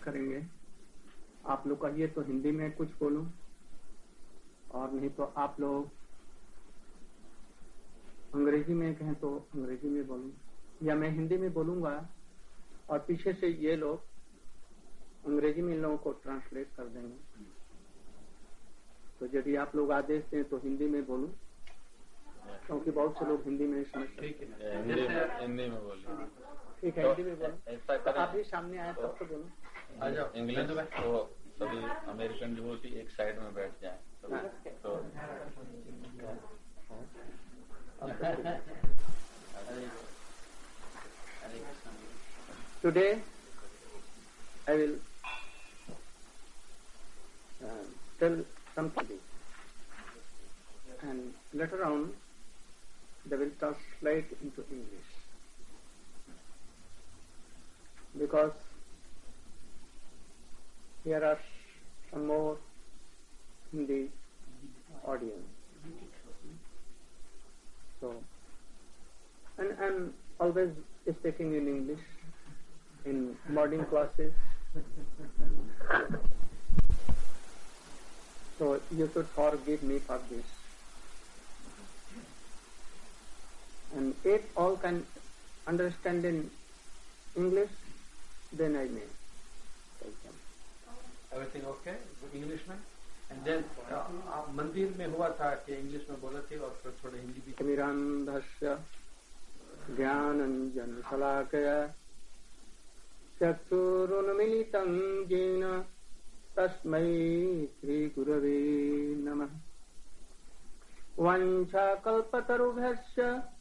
करेंगे। आप लोग कहिए तो हिंदी में कुछ बोलूं, और नहीं तो आप लोग अंग्रेजी में कहें तो अंग्रेजी में बोलूं, या मैं हिंदी में बोलूंगा और पीछे से ये लोग अंग्रेजी में इन लोगों को ट्रांसलेट कर देंगे। तो यदि आप लोग आदेश दें तो हिंदी में बोलूं, क्योंकि बहुत से लोग हिंदी में समझते हैं। हिंदी में बोलिए। ठीक है, हिंदी में बोलूं। तो आप भी सामने आए तब तो बोलूं। आ जाओ। इंग्लिश तो सभी अमेरिकन डिवोटी एक साइड में बैठ जाए तो Today I will tell something, and later on they will translate into English, because here are some more Hindi audience. So, and I'm always speaking in English in morning classes. So you should forgive me for this. And if all can understand in English, then I may tell them. Everything okay? English में? And then आप मंदिर में हुआ था कि English में बोले थे और फिर थोड़े हिंदी भी। मिरांधस्य ज्ञानंजन शलाकया चक्षुरुन्मीलितं येन तस्मै श्रीगुरवे नमः। वाञ्छाकल्पतरुभ्यश्च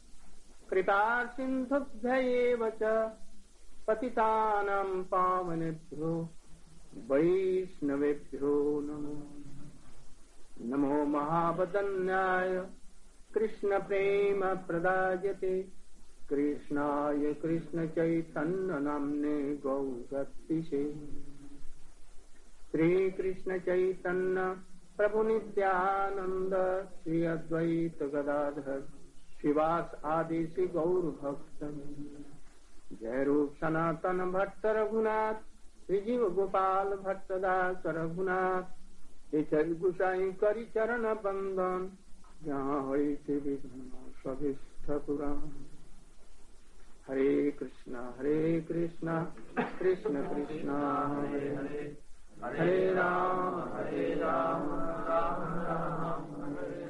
कृपासिन्धुभ्यैव च पतितानां पावनेभ्यो वैष्णवेभ्यो नमो नमो। महावदन्याय कृष्ण प्रेम प्रदायते कृष्णाय कृष्ण चैतन्य नाम्ने गौरतिशे श्री कृष्ण चैतन्य प्रभु नित्यानंद श्री अद्वैत गदाधर शिवास आदि श्री गौर भक्त जय रूप सनातन भट्ट रघुनाथ श्री जीव गोपाल भट्ट दास रघुनाथ चरि गुसाई करी चरण बंदन जहाँ हरि के विघ्न सभिष्ट पुराण। हरे कृष्णा कृष्ण कृष्ण हरे हरे हरे राम राम राम हरे।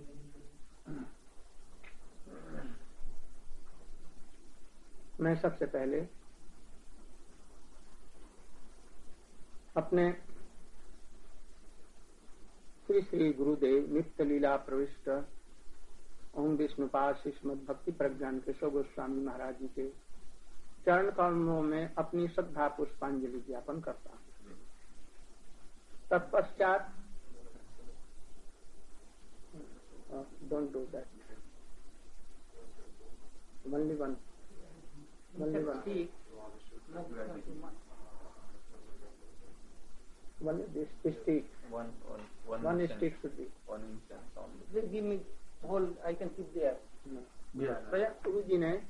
मैं सबसे पहले अपने श्री श्री गुरुदेव नित्य लीला प्रविष्ट ओम विष्णुपाद श्रीमद् भक्ति प्रज्ञान केशव गोस्वामी महाराज जी के चरण कमलों में अपनी श्रद्धा पुष्पांजलि ज्ञापन करता हूँ। तत्पश्चात don't do that, only one this stick. One stick should be. One incense only. Just give me whole. I can keep there. No. Yeah. गुरु जी ने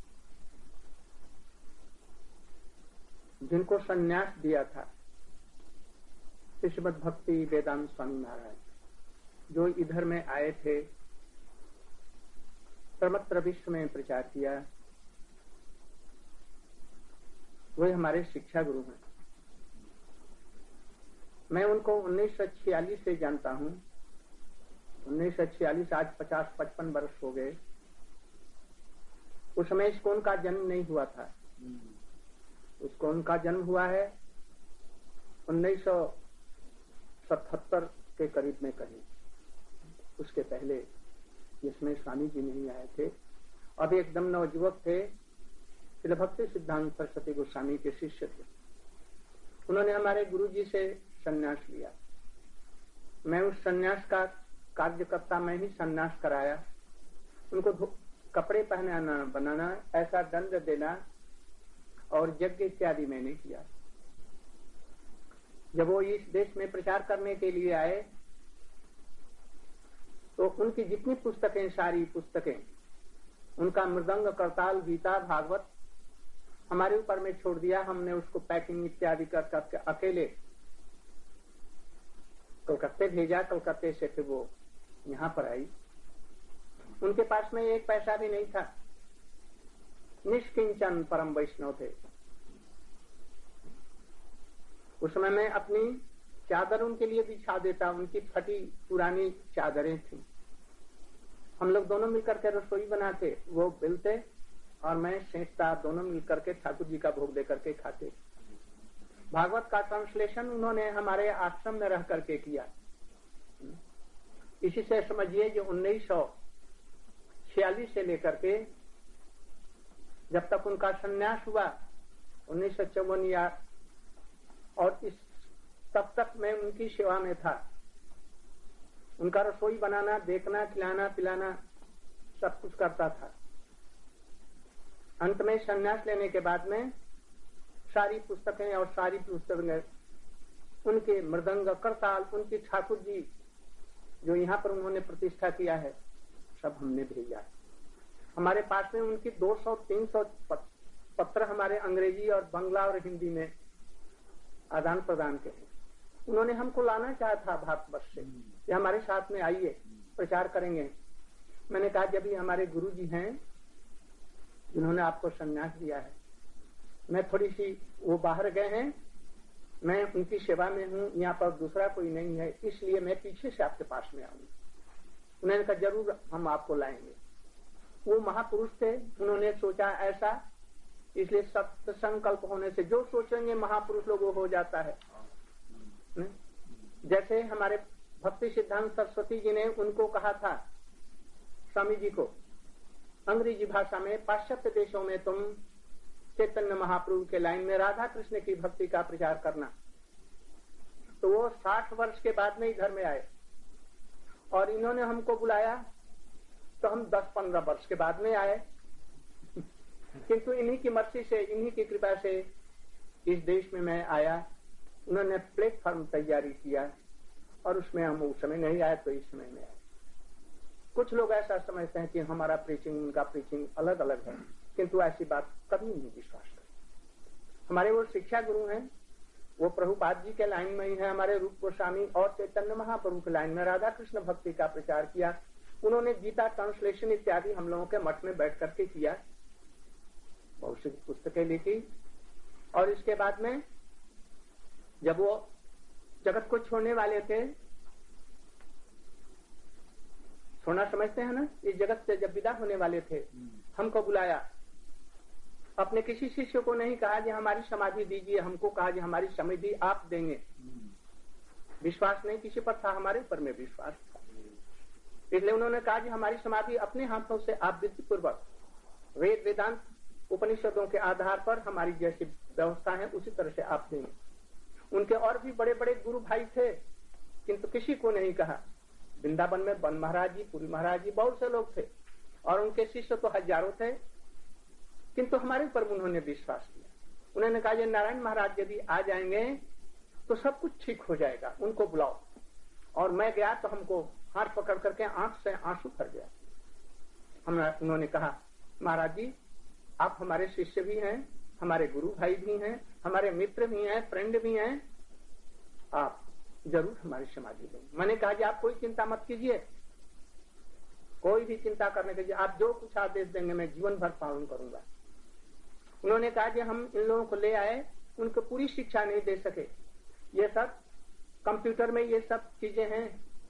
जिनको संन्यास दिया था श्रीमद् भक्ति वेदांत स्वामी महाराज, जो इधर में आए थे, सर्वत्र विश्व में प्रचार किया, वे हमारे शिक्षा गुरु हैं। मैं उनको 1946 से जानता हूँ। 1946, आज 50-55 वर्ष हो गए। उस समय इसको उनका जन्म नहीं हुआ था। उसको उनका जन्म हुआ है 1977 के करीब में कहीं। उसके पहले जिसमें स्वामी जी नहीं आए थे, अभी एकदम नवयुवक थे। श्रील भक्ति सिद्धांत सरस्वती गोस्वामी के शिष्य थे। उन्होंने हमारे गुरु जी से संन्यास लिया। मैं उस संन्यास का कार्यकर्ता, मैं ही संन्यास कराया। उनको कपड़े पहनाना, बनाना, ऐसा दंड देना और यज्ञ इत्यादि मैंने किया। जब वो इस देश में प्रचार करने के लिए आए तो उनकी जितनी पुस्तकें, सारी पुस्तकें, उनका मृदंग, करताल, गीता, भागवत हमारे ऊपर में छोड़ दिया। हमने उसको पैकिंग इत्यादि कर करके अकेले कलकत्ते भेजा। कलकत्ते से फिर वो यहाँ पर आई। उनके पास में एक पैसा भी नहीं था, निष्किंचन परम वैष्णव थे। उस समय मैं अपनी चादर उनके लिए बिछा देता, उनकी फटी पुरानी चादरें थी। हम लोग दोनों मिलकर के रसोई बनाते, वो बेलते और मैं सेंकता, दोनों मिलकर के ठाकुर जी का भोग दे करके खाते। भागवत का ट्रांसलेशन उन्होंने हमारे आश्रम में रह करके किया। इसी से समझिए जो 1946 से लेकर के जब तक उनका संन्यास हुआ 1954 या और इस तब तक मैं उनकी सेवा में था। उनका रसोई बनाना, देखना, खिलाना पिलाना सब कुछ करता था। अंत में संन्यास लेने के बाद में सारी पुस्तकें और सारी पुस्तकें उनके मृदंग करताल, उनकी ठाकुर जी जो यहाँ पर उन्होंने प्रतिष्ठा किया है, सब हमने भेजा। हमारे पास में उनकी 200-300 पत्र हमारे अंग्रेजी और बांग्ला और हिंदी में आदान प्रदान के। उन्होंने हमको लाना चाहा था भारतवर्ष से, ये हमारे साथ में आइए, प्रचार करेंगे। मैंने कहा जब भी हमारे गुरु जी हैं जिन्होंने आपको संन्यास दिया है, मैं थोड़ी सी वो बाहर गए हैं, मैं उनकी सेवा में हूँ, यहाँ पर दूसरा कोई नहीं है, इसलिए मैं पीछे से आपके पास में आऊंगी। उन्होंने कहा जरूर हम आपको लाएंगे। वो महापुरुष थे, उन्होंने सोचा ऐसा, इसलिए सत्य संकल्प होने से जो सोचेंगे महापुरुष लोग वो हो जाता है। जैसे हमारे भक्ति सिद्धांत सरस्वती जी ने उनको कहा था, स्वामी जी को, अंग्रेजी भाषा में पाश्चात्य देशों में तुम चैतन्य महाप्रभु के लाइन में राधा कृष्ण की भक्ति का प्रचार करना। तो वो 60 वर्ष के बाद में इधर में आए और इन्होंने हमको बुलाया तो हम 10-15 वर्ष के बाद में आए। किंतु इन्हीं की मर्जी से, इन्हीं की कृपा से इस देश में मैं आया। उन्होंने प्लेटफॉर्म तैयारी किया और उसमें हम उस समय नहीं आए तो इस समय में आए। कुछ लोग ऐसा समझते हैं कि हमारा प्रीचिंग उनका प्रीचिंग अलग अलग है, किंतु ऐसी बात कभी नहीं विश्वास करें। हमारे वो शिक्षा गुरु हैं, वो प्रभुपाद जी के लाइन में ही है। हमारे रूप गोस्वामी और चैतन्य महाप्रभु के लाइन में राधा कृष्ण भक्ति का प्रचार किया। उन्होंने गीता ट्रांसलेशन इत्यादि हम लोगों के मठ में बैठ करके किया, बहुत सी पुस्तकें लिखी। और इसके बाद में जब वो जगत को छोड़ने वाले थे, छोड़ना समझते हैं ना, इस जगत से जब विदा होने वाले थे, हमको बुलाया। अपने किसी शिष्य को नहीं कहा कि हमारी समाधि दीजिए, हमको कहा कि हमारी समाधि आप देंगे। विश्वास नहीं किसी पर था, हमारे ऊपर में विश्वास था, इसलिए उन्होंने कहा कि हमारी समाधि अपने हाथों से आप विधि पूर्वक वेद वेदांत उपनिषदों के आधार पर हमारी जैसी व्यवस्था है उसी तरह से आप देंगे। उनके और भी बड़े बड़े गुरु भाई थे, किंतु किसी को नहीं कहा। वृंदावन में बन महाराज जी, पुरी महाराज जी, बहुत से लोग थे और उनके शिष्य तो हजारों थे, किंतु हमारे ऊपर उन्होंने विश्वास किया। उन्होंने कहा नारायण महाराज यदि आ जाएंगे तो सब कुछ ठीक हो जाएगा, उनको बुलाओ। और मैं गया तो हमको हाथ पकड़ करके आंख से आंसू भर गया। उन्होंने कहा महाराज जी आप हमारे शिष्य भी हैं, हमारे गुरु भाई भी हैं, हमारे मित्र भी हैं, फ्रेंड भी हैं, आप जरूर हमारी समाधि देंगे। मैंने कहा कि आप कोई चिंता मत कीजिए, कोई भी चिंता करने के लिए आप जो कुछ आदेश देंगे मैं जीवन भर पालन करूंगा। उन्होंने कहा कि हम इन लोगों को ले आए, उनको पूरी शिक्षा नहीं दे सके। ये सब कंप्यूटर में ये सब चीजें हैं,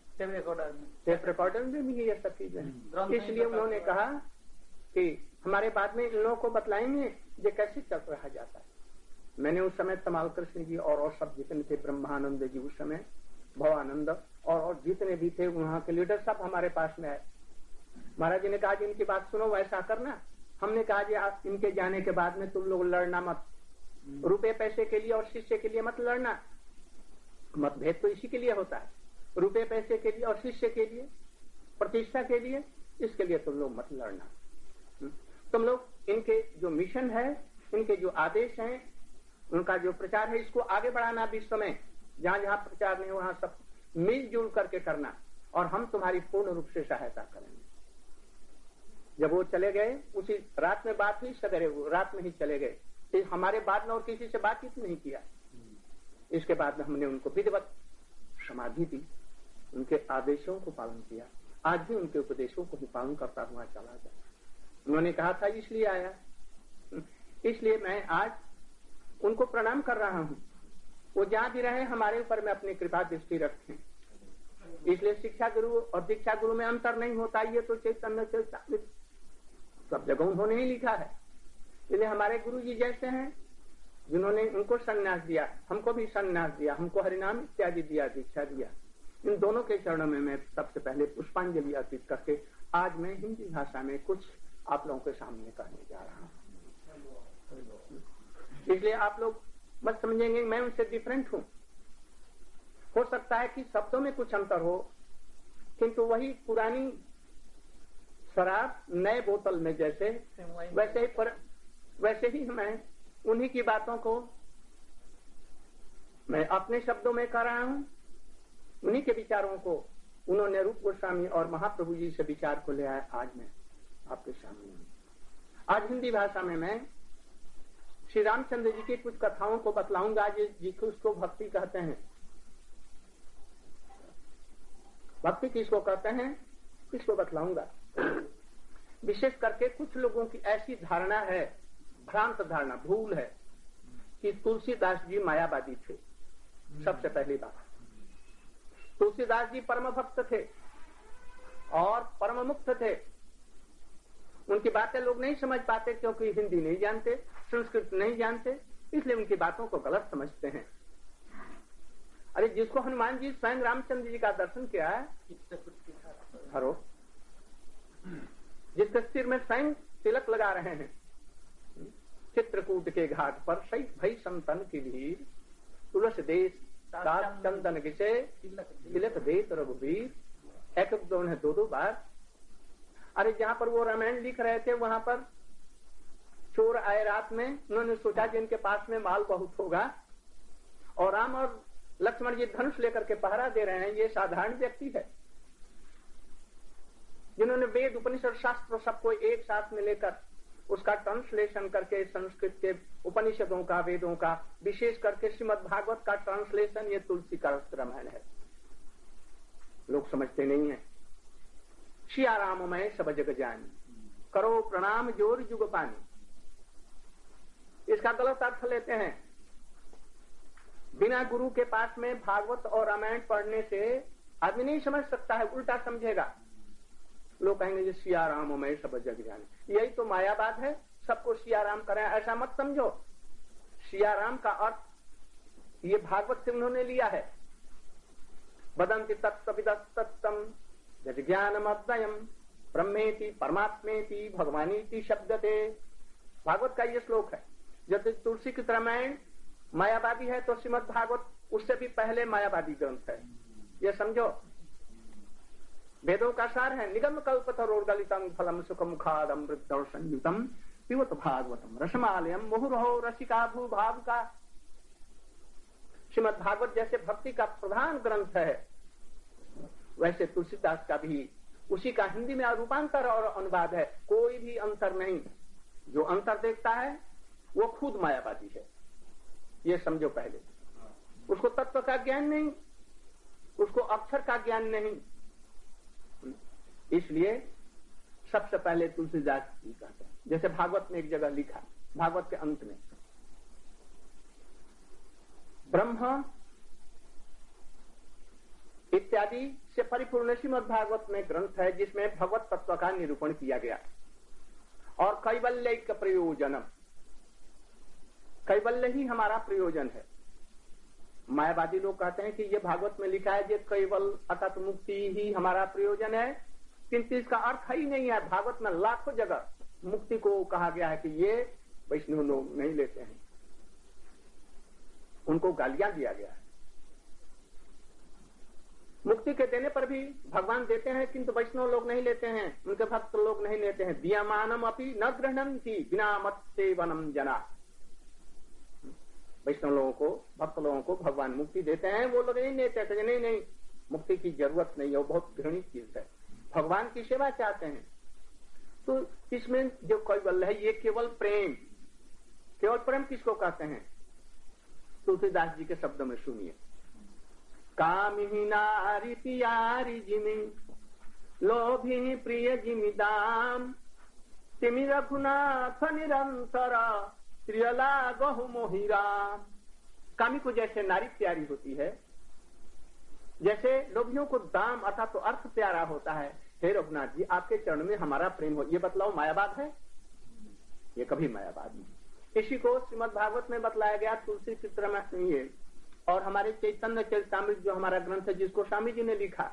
टेप रिकॉर्डर में भी ये सब चीजें हैं। इसलिए उन्होंने कहा कि हमारे बाद में इन लोगों को बतलाएंगे ये कैसे चल रहा जाता है। मैंने उस समय तमाल कृष्ण जी और सब जितने थे, ब्रह्मानंद जी उस समय, भवानंद और जितने भी थे वहां के लीडर सब हमारे पास में आए। महाराज जी ने कहा कि इनकी बात सुनो, वैसा करना। हमने कहा कि आप इनके जाने के बाद में तुम लोग लड़ना मत, रुपए पैसे के लिए और शिष्य के लिए मत लड़ना। मतभेद तो इसी के लिए होता है, रुपए पैसे के लिए और शिष्य के लिए, प्रतिष्ठा के लिए, इसके लिए तुम लोग मत लड़ना। तुम लोग इनके जो मिशन है, इनके जो आदेश हैं, उनका जो प्रचार है, इसको आगे बढ़ाना विश्व में। जहां जहां प्रचार नहीं वहां सब मिलजुल करके करना और हम तुम्हारी पूर्ण रूप से सहायता करेंगे। जब वो चले गए उसी रात में बात हुई, सवेरे रात में ही चले गए। हमारे बाद में और किसी से बातचीत नहीं किया। इसके बाद में हमने उनको विधिवत समाधि दी, उनके आदेशों को पालन किया। आज भी उनके उपदेशों को ही पालन करता हुआ चला गया। उन्होंने कहा था इसलिए आया, इसलिए मैं आज उनको प्रणाम कर रहा हूं। वो जहां भी रहे हमारे ऊपर में अपनी कृपा दृष्टि रखें। इसलिए शिक्षा गुरु और दीक्षा गुरु में अंतर नहीं होता, ये तो चैतन्य चैतन्य सब जगह उन्होंने ही लिखा है। इसलिए हमारे गुरु जी जैसे हैं, जिन्होंने उनको संन्यास दिया, हमको भी संन्यास दिया, हमको हरिनाम इत्यादि दिया, दीक्षा दिया, इन दोनों के चरणों में मैं सबसे पहले पुष्पांजलि अर्पित करके आज मैं हिंदी भाषा में कुछ आप लोगों के सामने कहने जा रहा हूँ। इसलिए आप लोग मत समझेंगे मैं उनसे डिफरेंट हूँ। हो सकता है कि शब्दों में कुछ अंतर हो, किंतु वही पुरानी शराब नए बोतल में जैसे वैसे ही मैं उन्हीं की बातों को मैं अपने शब्दों में कर रहा हूँ। उन्हीं के विचारों को उन्होंने रूप गोस्वामी और महाप्रभु जी से विचार को ले आया। आज मैं आपके सामने आज हिंदी भाषा में मैं श्री रामचंद्र जी की कुछ कथाओं को बतलाऊंगा जिसको भक्ति कहते हैं। भक्ति किसको कहते हैं, किसको बतलाऊंगा। विशेष करके कुछ लोगों की ऐसी धारणा है, भ्रांत धारणा, भूल है कि तुलसीदास जी मायावादी थे। सबसे पहली बात, तुलसीदास जी परम भक्त थे और परम मुक्त थे। उनकी बातें लोग नहीं समझ पाते क्योंकि हिंदी नहीं जानते, संस्कृत नहीं जानते, इसलिए उनकी बातों को गलत समझते हैं। अरे जिसको हनुमान जी स्वयं रामचंद्र जी का दर्शन किया है, हरो जिसके सिर में स्वयं तिलक लगा रहे हैं, चित्रकूट के घाट पर सही भई संतन की भीड़, तुलस देश चंदन किसे तिलक देत रघुवीर। एक दो ने दो बार। अरे जहाँ पर वो रामायण लिख रहे थे वहां पर चोर आए रात में, उन्होंने सोचा जिनके पास में माल बहुत होगा और राम और लक्ष्मण जी धनुष लेकर के पहरा दे रहे हैं, ये साधारण व्यक्ति है जिन्होंने वेद उपनिषद शास्त्र सबको एक साथ में लेकर उसका ट्रांसलेशन करके संस्कृत के उपनिषदों का, वेदों का, विशेष करके श्रीमद् भागवत का ट्रांसलेशन ये तुलसी का रामायण है। लोग समझते नहीं है। सिया राम मैं सब जग जानी, करो प्रणाम जोर जुग पानी। इसका गलत अर्थ लेते हैं। बिना गुरु के पास में भागवत और रामायण पढ़ने से आदमी नहीं समझ सकता है, उल्टा समझेगा। लोग कहेंगे जी सिया राम मैं सब जग जानी, यही तो मायावाद है, सबको सिया राम करें, ऐसा मत समझो। सिया राम का अर्थ ये भागवत से उन्होंने लिया है। वदन्ति तत्सविदस्तत्तम यज्ञानमद्वयम् ब्रह्मेति परमात्मेति भगवानीति शब्दते। भागवत का ये श्लोक है। जब तुलसी की रामायण मायावादी है तो श्रीमद् भागवत उससे भी पहले मायावादी ग्रंथ है, ये समझो। वेदों का सार है। निगम कल्पतरोर्गलितम फलम सुखम खादमृतौ संयुतम पिबत भागवतम रसमालयम मुहुर्हो रसिका भूभाव का। श्रीमद् भागवत जैसे भक्ति का प्रधान ग्रंथ है, वैसे तुलसीदास का भी उसी का हिंदी में रूपांतर और अनुवाद है। कोई भी अंतर नहीं। जो अंतर देखता है वो खुद मायावादी है, ये समझो। पहले उसको तत्व का ज्ञान नहीं, उसको अक्षर का ज्ञान नहीं। इसलिए सबसे पहले तुलसीदास जी कहते हैं, जैसे भागवत में एक जगह लिखा, भागवत के अंत में, ब्रह्म इत्यादि से परिपूर्ण श्रीमद् भागवत में ग्रंथ है जिसमें भगवत तत्व का निरूपण किया गया। और कैवल्य का प्रयोजनम, कैवल्य ही हमारा प्रयोजन है। मायावादी लोग कहते हैं कि ये भागवत में लिखा है कि केवल अतत मुक्ति ही हमारा प्रयोजन है, किंतु इसका अर्थ ही नहीं है। भागवत में लाखों जगह मुक्ति को कहा गया है कि ये वैष्णव लोग नहीं लेते हैं, उनको गालियां दिया गया है। मुक्ति के देने पर भी भगवान देते हैं किंतु वैष्णव लोग नहीं लेते हैं, उनके भक्त लोग नहीं लेते हैं। दीयमानम अपि न गृह्णन्ति बिना मत सेवनम जना। वैष्णव लोगों को, भक्त लोगों को भगवान मुक्ति देते हैं, वो लोग नहीं लेते, कहते नहीं नहीं मुक्ति की जरूरत नहीं है, वो बहुत घृणित चीज है, भगवान की सेवा चाहते हैं। तो इसमें जो कैवल्य है ये केवल प्रेम, केवल प्रेम किसको कहते हैं? तुलसीदास जी के शब्दों में सुनिए। कामिही नारी प्यारी जिमी, लोभी प्रिय जिमी दाम, तिमि रघुनाथ निरंतर, त्रियला गहु मोहिराम। कामी को जैसे नारी प्यारी होती है, जैसे लोभियों को दाम अर्थात तो अर्थ प्यारा होता है, हे रघुनाथ जी आपके चरण में हमारा प्रेम हो। ये बतलाओ मायावाद है? ये कभी मायावाद नहीं। इसी को श्रीमद् भागवत में बतलाया गया तुलसी चित्र में ये, और हमारे चैतन्य चरितामृत जो हमारा ग्रंथ है जिसको स्वामी जी ने लिखा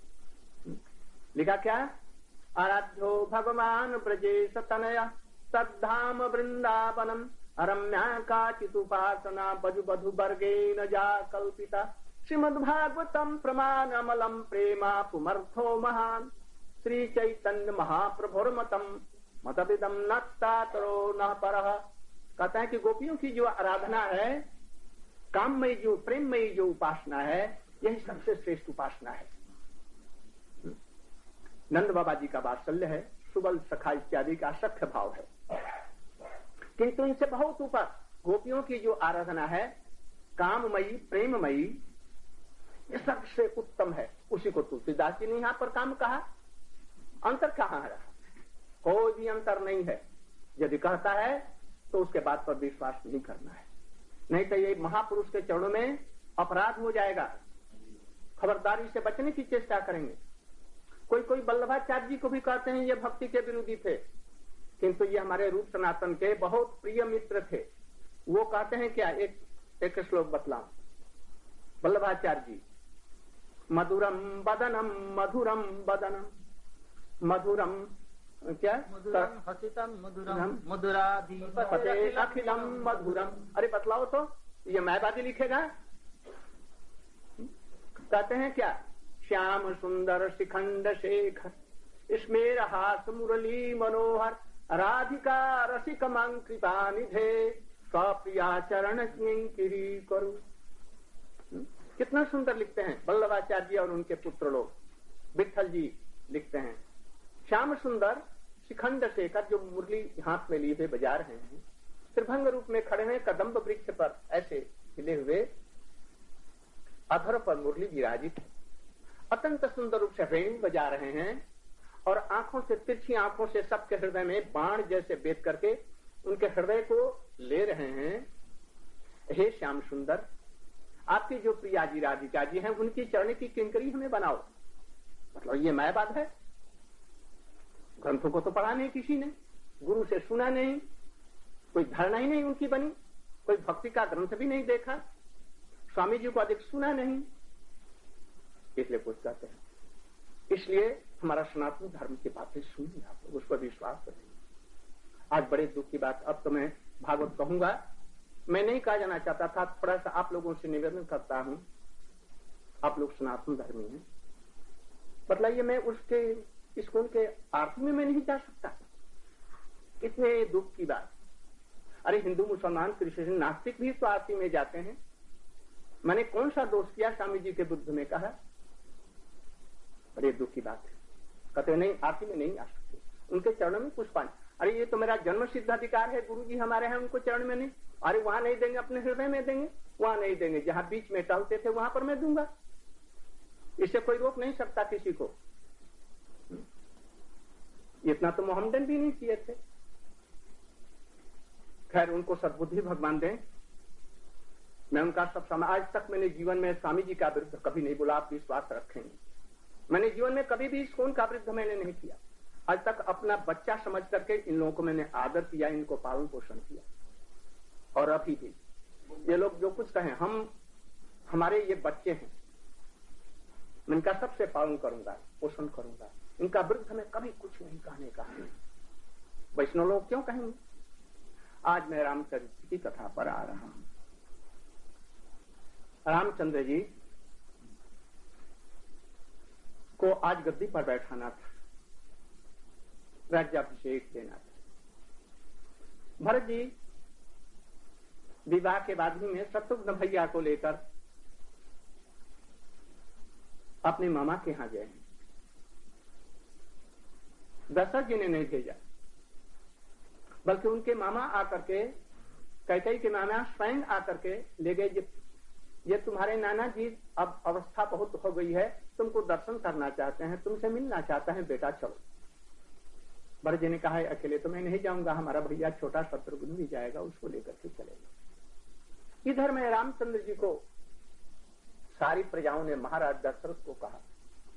क्या? आराध्यो भगवान ब्रजेश तनया तद्धाम वृंदावनम रम्या काचित उपासना बधु बधु वर्गे न जा कल्पिता। श्रीमद्भागवतम प्रमाणमलम प्रेमा पुमर्थो महान, श्री चैतन्य महाप्रभुर्मतम मतविदम नत्तातरो न परः। कहता है कि गोपियों की जो आराधना है, काममयी जो प्रेममयी जो उपासना है, यही सबसे श्रेष्ठ उपासना है। नंद बाबा जी का वात्सल्य है, सुबल सखा इत्यादि का सख्य भाव है, किंतु इनसे बहुत ऊपर गोपियों की जो आराधना है, काममयी प्रेममयी, ये सबसे उत्तम है। उसी को तुलसीदास जी ने यहाँ पर काम कहा। अंतर कहाँ रहा? कोई भी अंतर नहीं है। यदि कहता है तो उसके बात पर विश्वास नहीं करना है, नहीं तो ये महापुरुष के चरणों में अपराध हो जाएगा। खबरदारी से बचने की चेष्टा करेंगे। कोई कोई वल्लभाचार्य जी को भी कहते हैं ये भक्ति के विरोधी थे, किंतु ये हमारे रूप सनातन के बहुत प्रिय मित्र थे। वो कहते हैं क्या? एक श्लोक बतलाऊं। वल्लभाचार्य जी, मधुरम बदनम मधुरम बदनम, मधुरम क्या? मधुरम हसितम मधुरम मधुराधिपते अखिलम मधुरम। अरे बतलाओ तो, ये मायावादी लिखेगा? कहते हैं क्या? श्याम सुंदर शिखंड शेखर, स्मेर हास मुरली मनोहर, राधिका रसिक मंग कृपा निधे, स्वप्रिया चरण किंकिरी करू। कितना सुंदर लिखते हैं वल्लभाचार्य जी और उनके पुत्र लोग। विठल जी लिखते हैं, श्याम सुंदर शिखंड शेखर, जो मुरली हाथ में लिए हुए बजा रहे हैं, त्रिभंग रूप में खड़े हैं, कदम्ब वृक्ष पर ऐसे खिले हुए, अधर पर मुरली विराजित है, अत्यंत सुंदर रूप से वेणु बजा रहे हैं, और आंखों से, तिरछी आंखों से सबके हृदय में बाण जैसे बेध करके उनके हृदय को ले रहे हैं। हे श्याम सुंदर, आपकी जो प्रिया जी राधिका जी हैं, उनकी चरण की किंकरी हमें बनाओ। मतलब ये मायावाद है। ग्रंथों को तो पढ़ा नहीं किसी ने, गुरु से सुना नहीं, कोई धारणा ही नहीं उनकी बनी, कोई भक्ति का ग्रंथ भी नहीं देखा, स्वामी जी को अधिक सुना नहीं, इसलिए कुछ कहते हैं। इसलिए हमारा सनातन धर्म की बातें सुनिए, आप लोग उस पर विश्वास करेंगे। आज बड़े दुख की बात, अब तो मैं भागवत कहूंगा, मैं नहीं कहा जाना चाहता था, थोड़ा सा आप लोगों से निवेदन करता हूं, आप लोग सनातन धर्मी हैं, बतलाइए मैं उसके इसको उनके आरती में मैं नहीं जा सकता? इतने दुख की बात। अरे हिंदू मुसलमान क्रिश्चियन नास्तिक भी तो आरती में जाते हैं। मैंने कौन सा दोष किया स्वामी जी के विरुद्ध में कहा? बड़े दुख की बात है। कहते नहीं आरती में नहीं आ सकते, उनके चरणों में पुष्पांजलि। अरे ये तो मेरा जन्म सिद्ध अधिकार है, गुरु जी हमारे हैं, उनको चरण में नहीं। अरे वहां नहीं देंगे, अपने हृदय में देंगे, वहां नहीं देंगे, जहां बीच में टहलते थे वहां पर मैं दूंगा। इससे कोई रोक नहीं सकता किसी को। इतना तो मोहम्मदन भी नहीं किए थे। खैर उनको सद्बुद्धि भगवान दें। मैं उनका सब समय, आज तक मैंने जीवन में स्वामी जी का विरुद्ध कभी नहीं बोला, आप विश्वास रखेंगे। मैंने जीवन में कभी भी इस्कॉन का विरुद्ध मैंने नहीं किया। आज तक अपना बच्चा समझ करके इन लोगों को मैंने आदर किया, इनको पालन पोषण किया। और अभी भी ये लोग जो कुछ कहें, हम हमारे ये बच्चे हैं, मैं इनका सबसे पालन करूंगा, पोषण करूंगा। इनका विरुद्ध हमें कभी कुछ नहीं कहने का। वैष्णव लोग क्यों कहेंगे? आज मैं रामचरित्र की कथा पर आ रहा हूं। रामचंद्र जी को आज गद्दी पर बैठाना था, राज्याभिषेक देना था। भरत जी विवाह के बाद ही में शत्रुघ्न भैया को लेकर अपने मामा के यहां गए हैं। दशरथ जी ने नहीं भेजा, बल्कि उनके मामा आकर के कैकेयी के नाना स्वयं आकर के ले गए, ये तुम्हारे नाना जी अब अवस्था बहुत हो गई है, तुमको दर्शन करना चाहते हैं, तुमसे मिलना चाहता है, बेटा चलो। बड़े जी ने कहा अकेले तो मैं नहीं जाऊंगा, हमारा भैया छोटा शत्रुघ्न भी जाएगा, उसको लेकर के चलेगा। इधर में रामचंद्र जी को सारी प्रजाओं ने महाराज दशरथ को कहा,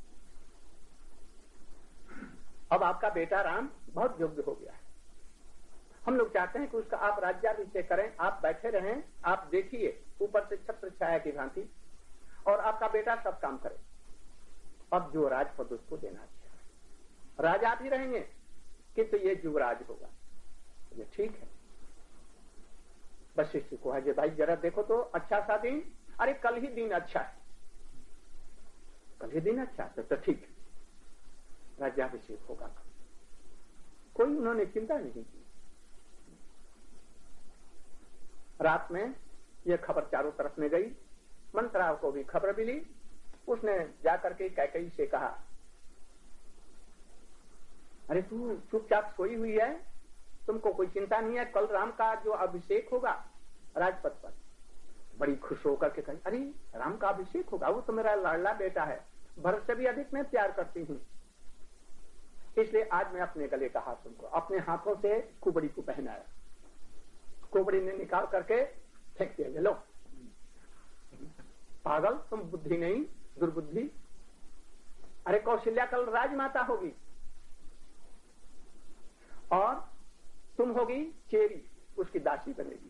अब आपका बेटा राम बहुत योग्य हो गया है, हम लोग चाहते हैं कि उसका आप राज्याभिषेक करें, आप बैठे रहें, आप देखिए ऊपर से छत्र छाया की भांति, और आपका बेटा सब काम करे। अब जो राजपद उसको देना चाहिए, राजा भी रहेंगे किंतु ये युवराज होगा। ये ठीक है। वशिष्ठ को है भाई जरा देखो तो अच्छा सा दिन, अरे कल ही दिन अच्छा है, कल ही दिन अच्छा है, तो ठीक है, राज्याभिषेक होगा। कोई उन्होंने चिंता नहीं की। रात में यह खबर चारों तरफ में गई, मंत्रा को भी खबर मिली, उसने जाकर के कैकेयी से कहा, अरे तू चुपचाप सोई हुई है, तुमको कोई चिंता नहीं है, कल राम का जो अभिषेक होगा राजपद पर। बड़ी खुश होकर के कही, अरे राम का अभिषेक होगा, वो तो मेरा लाडला बेटा है, भरत से भी अधिक मैं प्यार करती हूँ, इसलिए आज मैं अपने गले का हाथ उनको अपने हाथों से कुबड़ी को पहनाया। कुबड़ी ने निकाल करके फेंक दिया, लो पागल, तुम बुद्धि नहीं, दुर्बुद्धि, अरे कौशल्या कल राजमाता होगी और तुम होगी चेरी, उसकी दासी बनेगी।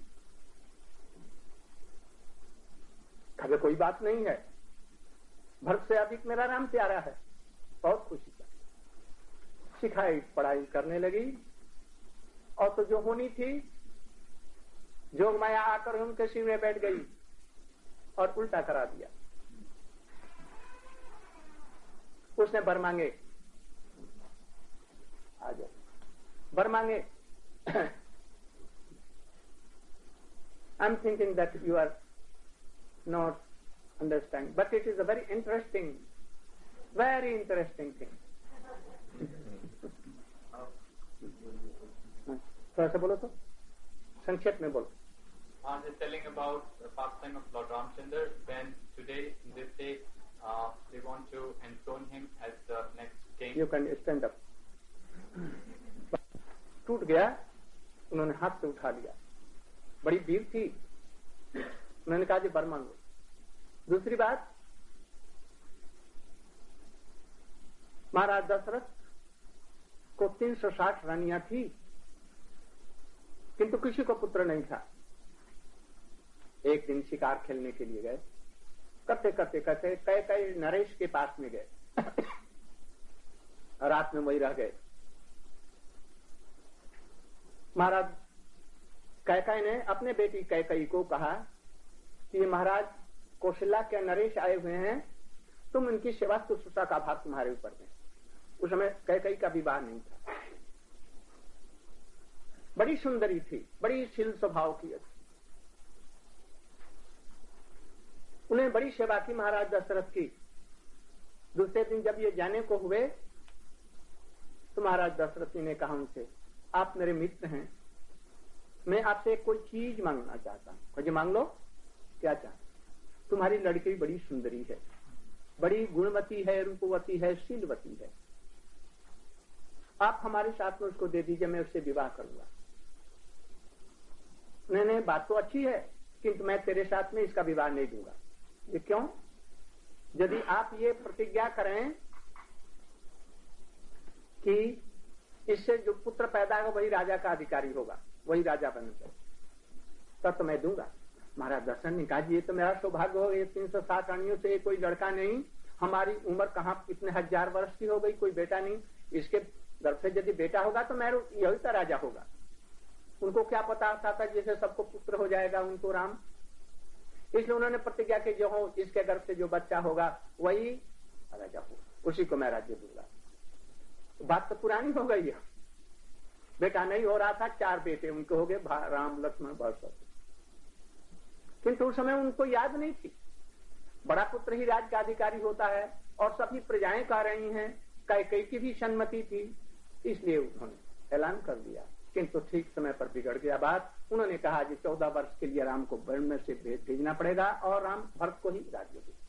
कभी कोई बात नहीं है, भरत से अधिक मेरा राम प्यारा है, बहुत खुशी का। सिखाई पढ़ाई करने लगी, और तो जो होनी थी जोग माया आकर उनके सिर में बैठ गई और उल्टा करा दिया। उसने बर मांगे, आ जाओ, बर मांगे। I'm thinking that you are not understanding, but it is a very interesting thing. थोड़ा सा बोलो तो, संक्षेप में बोलो। Just telling about the pastime of Lord Ramchandra, when today, in this day, they want to enthrone him as the next king. You can stand up. टूट गया, उन्होंने हाथ से उठा लिया, बड़ी वीर थी, उन्होंने कहा जी बर मांगो। दूसरी बात, महाराज दशरथ को 360 रानियां थी, किंतु किसी को पुत्र नहीं था। एक दिन शिकार खेलने के लिए गए, करते करते करते कई नरेश के पास में गए, रात में वही रह गए। महाराज कैकेयी ने अपने बेटी कैकेयी को कहा कि महाराज कौशल्या के नरेश आए हुए हैं, तुम उनकी सेवा शुश्रूषा का भाग तुम्हारे ऊपर में। उस समय कैकेयी का विवाह नहीं था, बड़ी सुंदरी थी, बड़ी शील स्वभाव की थी, उन्हें बड़ी सेवा की महाराज दशरथ की। दूसरे दिन जब ये जाने को हुए तो महाराज दशरथ जी ने कहा उनसे, आप मेरे मित्र हैं, मैं आपसे कोई चीज मांगना चाहता हूं। मुझे मांग लो। क्या चाहते? तुम्हारी लड़की बड़ी सुंदरी है, बड़ी गुणवती है, रूपवती है, शीलवती है, आप हमारे साथ में उसको दे दीजिए, मैं उससे विवाह करूंगा। नहीं, बात तो अच्छी है, किंतु मैं तेरे साथ में इसका विवाह नहीं दूंगा। ये क्यों? यदि आप ये प्रतिज्ञा करें कि इससे जो पुत्र पैदा होगा वही राजा का अधिकारी होगा, वही राजा बनेगा, तब तो मैं दूंगा। महाराज दशरथ ने कहा, ये तो मेरा सौभाग्य हो, ये 360 रानियों से कोई लड़का नहीं, हमारी उम्र कहाँ इतने 1000 वर्ष की हो गई, कोई बेटा नहीं, इसके गर्भ से यदि बेटा होगा तो मैं यही तो राजा होगा। उनको क्या पता था जैसे सबको पुत्र हो जाएगा उनको राम, इसलिए उन्होंने प्रतिज्ञा की जो हो इसके गर्भ से जो बच्चा होगा वही राजा हो, उसी को मैं राज्य दूंगा। बात तो पुरानी हो गई है, बेटा नहीं हो रहा था, 4 बेटे उनको हो गए, राम लक्ष्मण भरत, किंतु उस समय उनको याद नहीं थी, बड़ा पुत्र ही राज्य का अधिकारी होता है और सभी प्रजाएं कह रही हैं, कैकेयी की भी सम्मति थी, इसलिए उन्होंने ऐलान कर दिया किंतु ठीक समय पर बिगड़ गया बात। उन्होंने कहा कि 14 वर्ष के लिए राम को वन में से भेजना पड़ेगा और राम भरत को ही राज्य दे।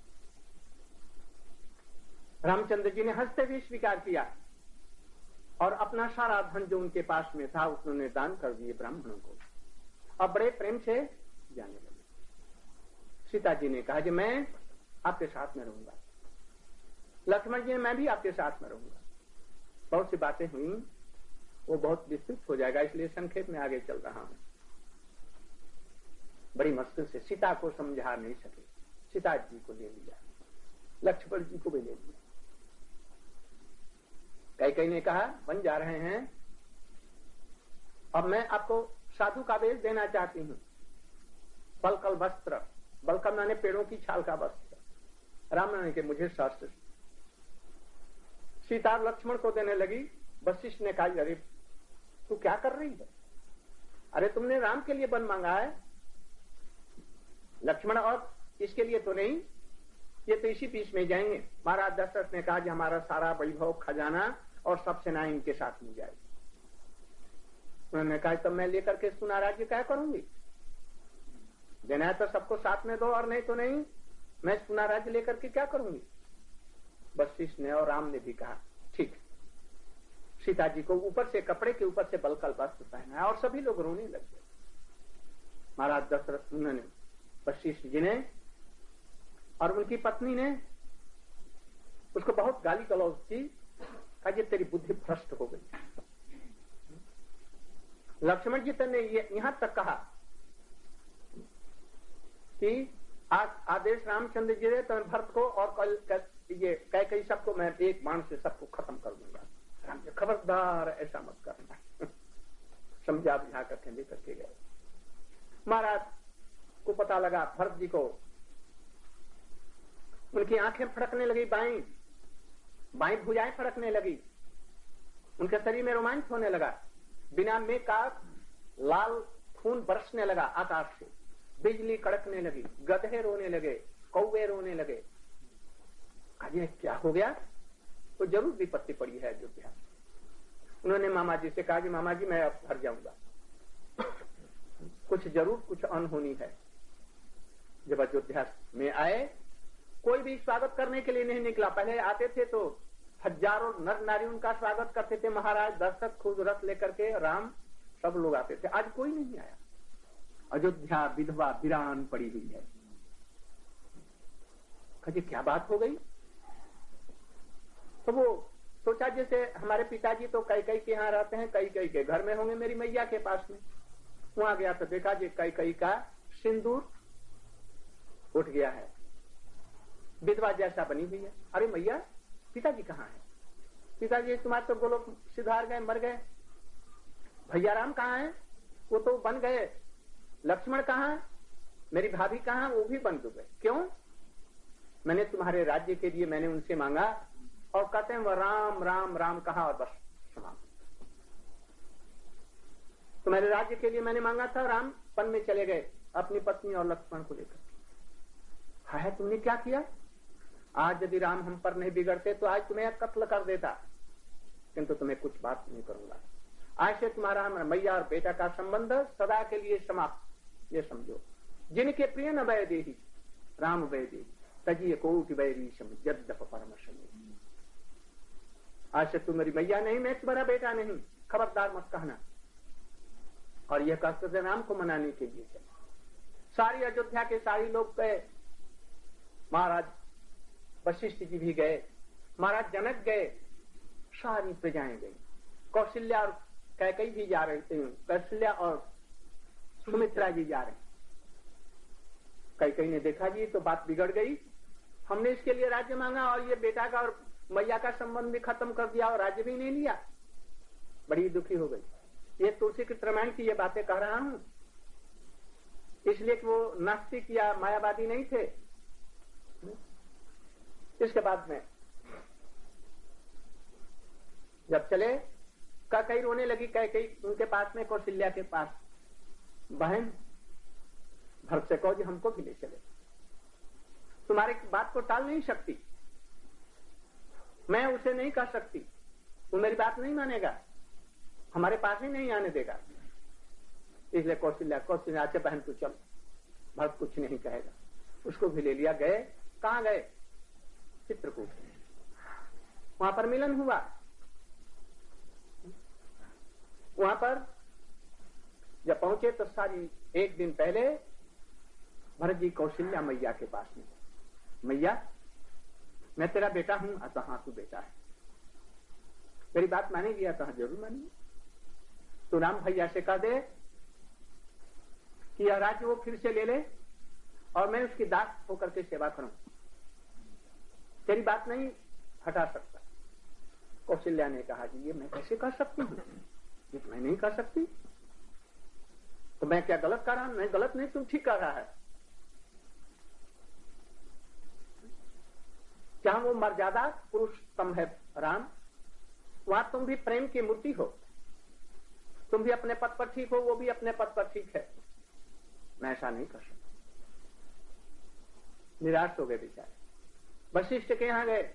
रामचंद्र जी ने हंसते हुए स्वीकार किया और अपना सारा धन जो उनके पास में था उन्होंने दान कर दिए ब्राह्मणों को। अब बड़े प्रेम से जाने लगे। सीता जी ने कहा कि मैं आपके साथ में रहूंगा। लक्ष्मण जी ने मैं भी आपके साथ में रहूंगा। बहुत सी बातें हुई, वो बहुत विस्तृत हो जाएगा, इसलिए संक्षेप में आगे चल रहा हूं। बड़ी मुश्किल से सीता को समझा नहीं सके। सीता जी को ले लिया, लक्ष्मण जी को भी ले लिया। कई ने कहा बन जा रहे हैं, अब मैं आपको साधु का वेश देना चाहती हूं। बलकल वस्त्र, बलकल माने पेड़ों की छाल का वस्त्र। राम ने के मुझे शास्त्र। सीता लक्ष्मण को देने लगी। वशिष्ठ ने कहा अरे तू क्या कर रही है? अरे तुमने राम के लिए वन मांगा है, लक्ष्मण और इसके लिए तो नहीं, ये तो इसी बीच में जाएंगे। महाराज दशरथ ने कहा कि हमारा सारा वैभव खजाना और सब सेनाएं इनके साथ मिल जाएगी। उन्होंने कहा तब मैं लेकर के सुना राज्य क्या करूंगी? देना है तो सबको साथ में दो और नहीं तो नहीं। मैं सुना राज्य लेकर के क्या करूंगी? वशिष्ठ ने और राम ने भी कहा ठीक। सीता जी को ऊपर से कपड़े के ऊपर से बलकल वस्त्र पहनाया और सभी लोग रोने लग गए। महाराज दशरथ उन्होंने वशिष्ठ जी ने और उनकी पत्नी ने उसको बहुत गाली गलौज की। कहा ये तेरी बुद्धि भ्रष्ट हो गई। लक्ष्मण जी ने यहां तक कहा कि आदेश रामचंद्र जी ने तो भरत को और कल ये कई सबको मैं एक बाण से सबको खत्म कर दूंगा। खबरदार ऐसा मत करना। समझा बुझा करके लेकर के गए। महाराज को पता लगा, भरत जी को उनकी आंखें फड़कने लगी, बाई भुजाएं फड़कने लगी, उनके शरीर में रोमांच होने लगा। बिना में का लाल खून बरसने लगा आकाश से, बिजली कड़कने लगी, गधे रोने लगे, कौवे रोने लगे। अरे क्या हो गया? तो जरूर विपत्ति पड़ी है अयोध्या। उन्होंने मामा जी से कहा कि मामा जी मैं अब घर जाऊंगा, कुछ अनहोनी है। जब अयोध्या में आए कोई भी स्वागत करने के लिए नहीं निकला। पहले आते थे तो हजारों नर नारी उनका स्वागत करते थे। महाराज दशरथ खुद रथ लेकर के, राम सब लोग आते थे। आज कोई नहीं आया। अयोध्या विधवा वीरान पड़ी हुई है। कहे क्या बात हो गई? तो वो सोचा जैसे हमारे पिताजी तो कई के यहाँ रहते हैं, कई के घर में होंगे मेरी मैया के पास में। वहां गया तो देखा जी कई का सिंदूर उठ गया है, विधवा जैसा बनी हुई है। अरे मैया पिताजी कहाँ है? पिताजी तुम्हारे तो गोलोक सिधार गए, मर गए। भैया राम कहाँ है? वो तो बन गए। लक्ष्मण कहाँ है? मेरी भाभी कहाँ? वो भी बन गए। क्यों? मैंने तुम्हारे राज्य के लिए मैंने उनसे मांगा और कहते हैं वो राम राम राम कहा और बस समाप्त। तुम्हारे राज्य के लिए मैंने मांगा था, राम वन में चले गए अपनी पत्नी और लक्ष्मण को लेकर। है तुमने क्या किया? आज यदि राम हम पर नहीं बिगड़ते तो आज तुम्हें कत्ल कर देता, किंतु तुम्हें कुछ बात नहीं करूंगा। आज से तुम्हारा मैया और बेटा का संबंध सदा के लिए समाप्त। ये समझो, जिनके प्रिय न वै देही राम वै देही तजिए कोटि वैरी यद्यप परम समी। आज से तुम मेरी मैया नहीं, मैं तुम्हारा बेटा नहीं, खबरदार मत कहना। और यह कहते थे राम को मनाने के लिए चले। सारी अयोध्या के सारे लोग गए, महाराज वशिष्ठ जी भी गए, महाराज जनक गए, सारी प्रजाएं गई। कौशल्या और कैकेयी भी जा रहे थे, कौशल्या और सुमित्रा जी जा रहे। कैकेयी ने देखा जी तो बात बिगड़ गई, हमने इसके लिए राज्य मांगा और ये बेटा का और मैया का संबंध भी खत्म कर दिया और राज्य भी नहीं लिया। बड़ी दुखी हो गई। ये तुलसी के रामायण की ये बातें कह रहा हूं इसलिए कि वो नास्तिक या मायावादी नहीं थे। इसके बाद में जब चले कैकेयी रोने लगी। कैकेयी उनके पास में, कौशल्या के पास, बहन भरत से कहो जी हमको भी ले चले, तुम्हारे बात को टाल नहीं सकती, मैं उसे नहीं कह सकती, वो मेरी बात नहीं मानेगा। हमारे पास ही नहीं आने देगा। इसलिए कौशल्या से बहन तू चल, भरत कुछ नहीं कहेगा। उसको भी ले लिया। गए, कहाँ गए? चित्रकूट। वहां पर मिलन हुआ। वहां पर जब पहुंचे तो सारी एक दिन पहले भरत जी कौशल्या मैया के पास में, मैया मैं तेरा बेटा हूं। तो हाँ तू बेटा है, मेरी बात मानेगी? तो हाँ जरूर मानेगी। तो राम भैया से कह दे कि यह राज्य वो फिर से ले ले और मैं उसकी दास होकर के सेवा करूं, तेरी बात नहीं हटा सकता। कौशल्या ने कहा जी ये मैं कैसे कर सकती हूँ, ये मैं नहीं कर सकती। तो मैं क्या गलत कर रहा हूं? नहीं गलत नहीं, तुम ठीक कर रहा है। क्या वो मर्यादा पुरुषोत्तम है राम, वहां तुम भी प्रेम की मूर्ति हो, तुम भी अपने पद पर ठीक हो, वो भी अपने पद पर ठीक है। मैं ऐसा नहीं कर सकता। निराश हो गए बेचारे। वशिष्ठ के यहां गए,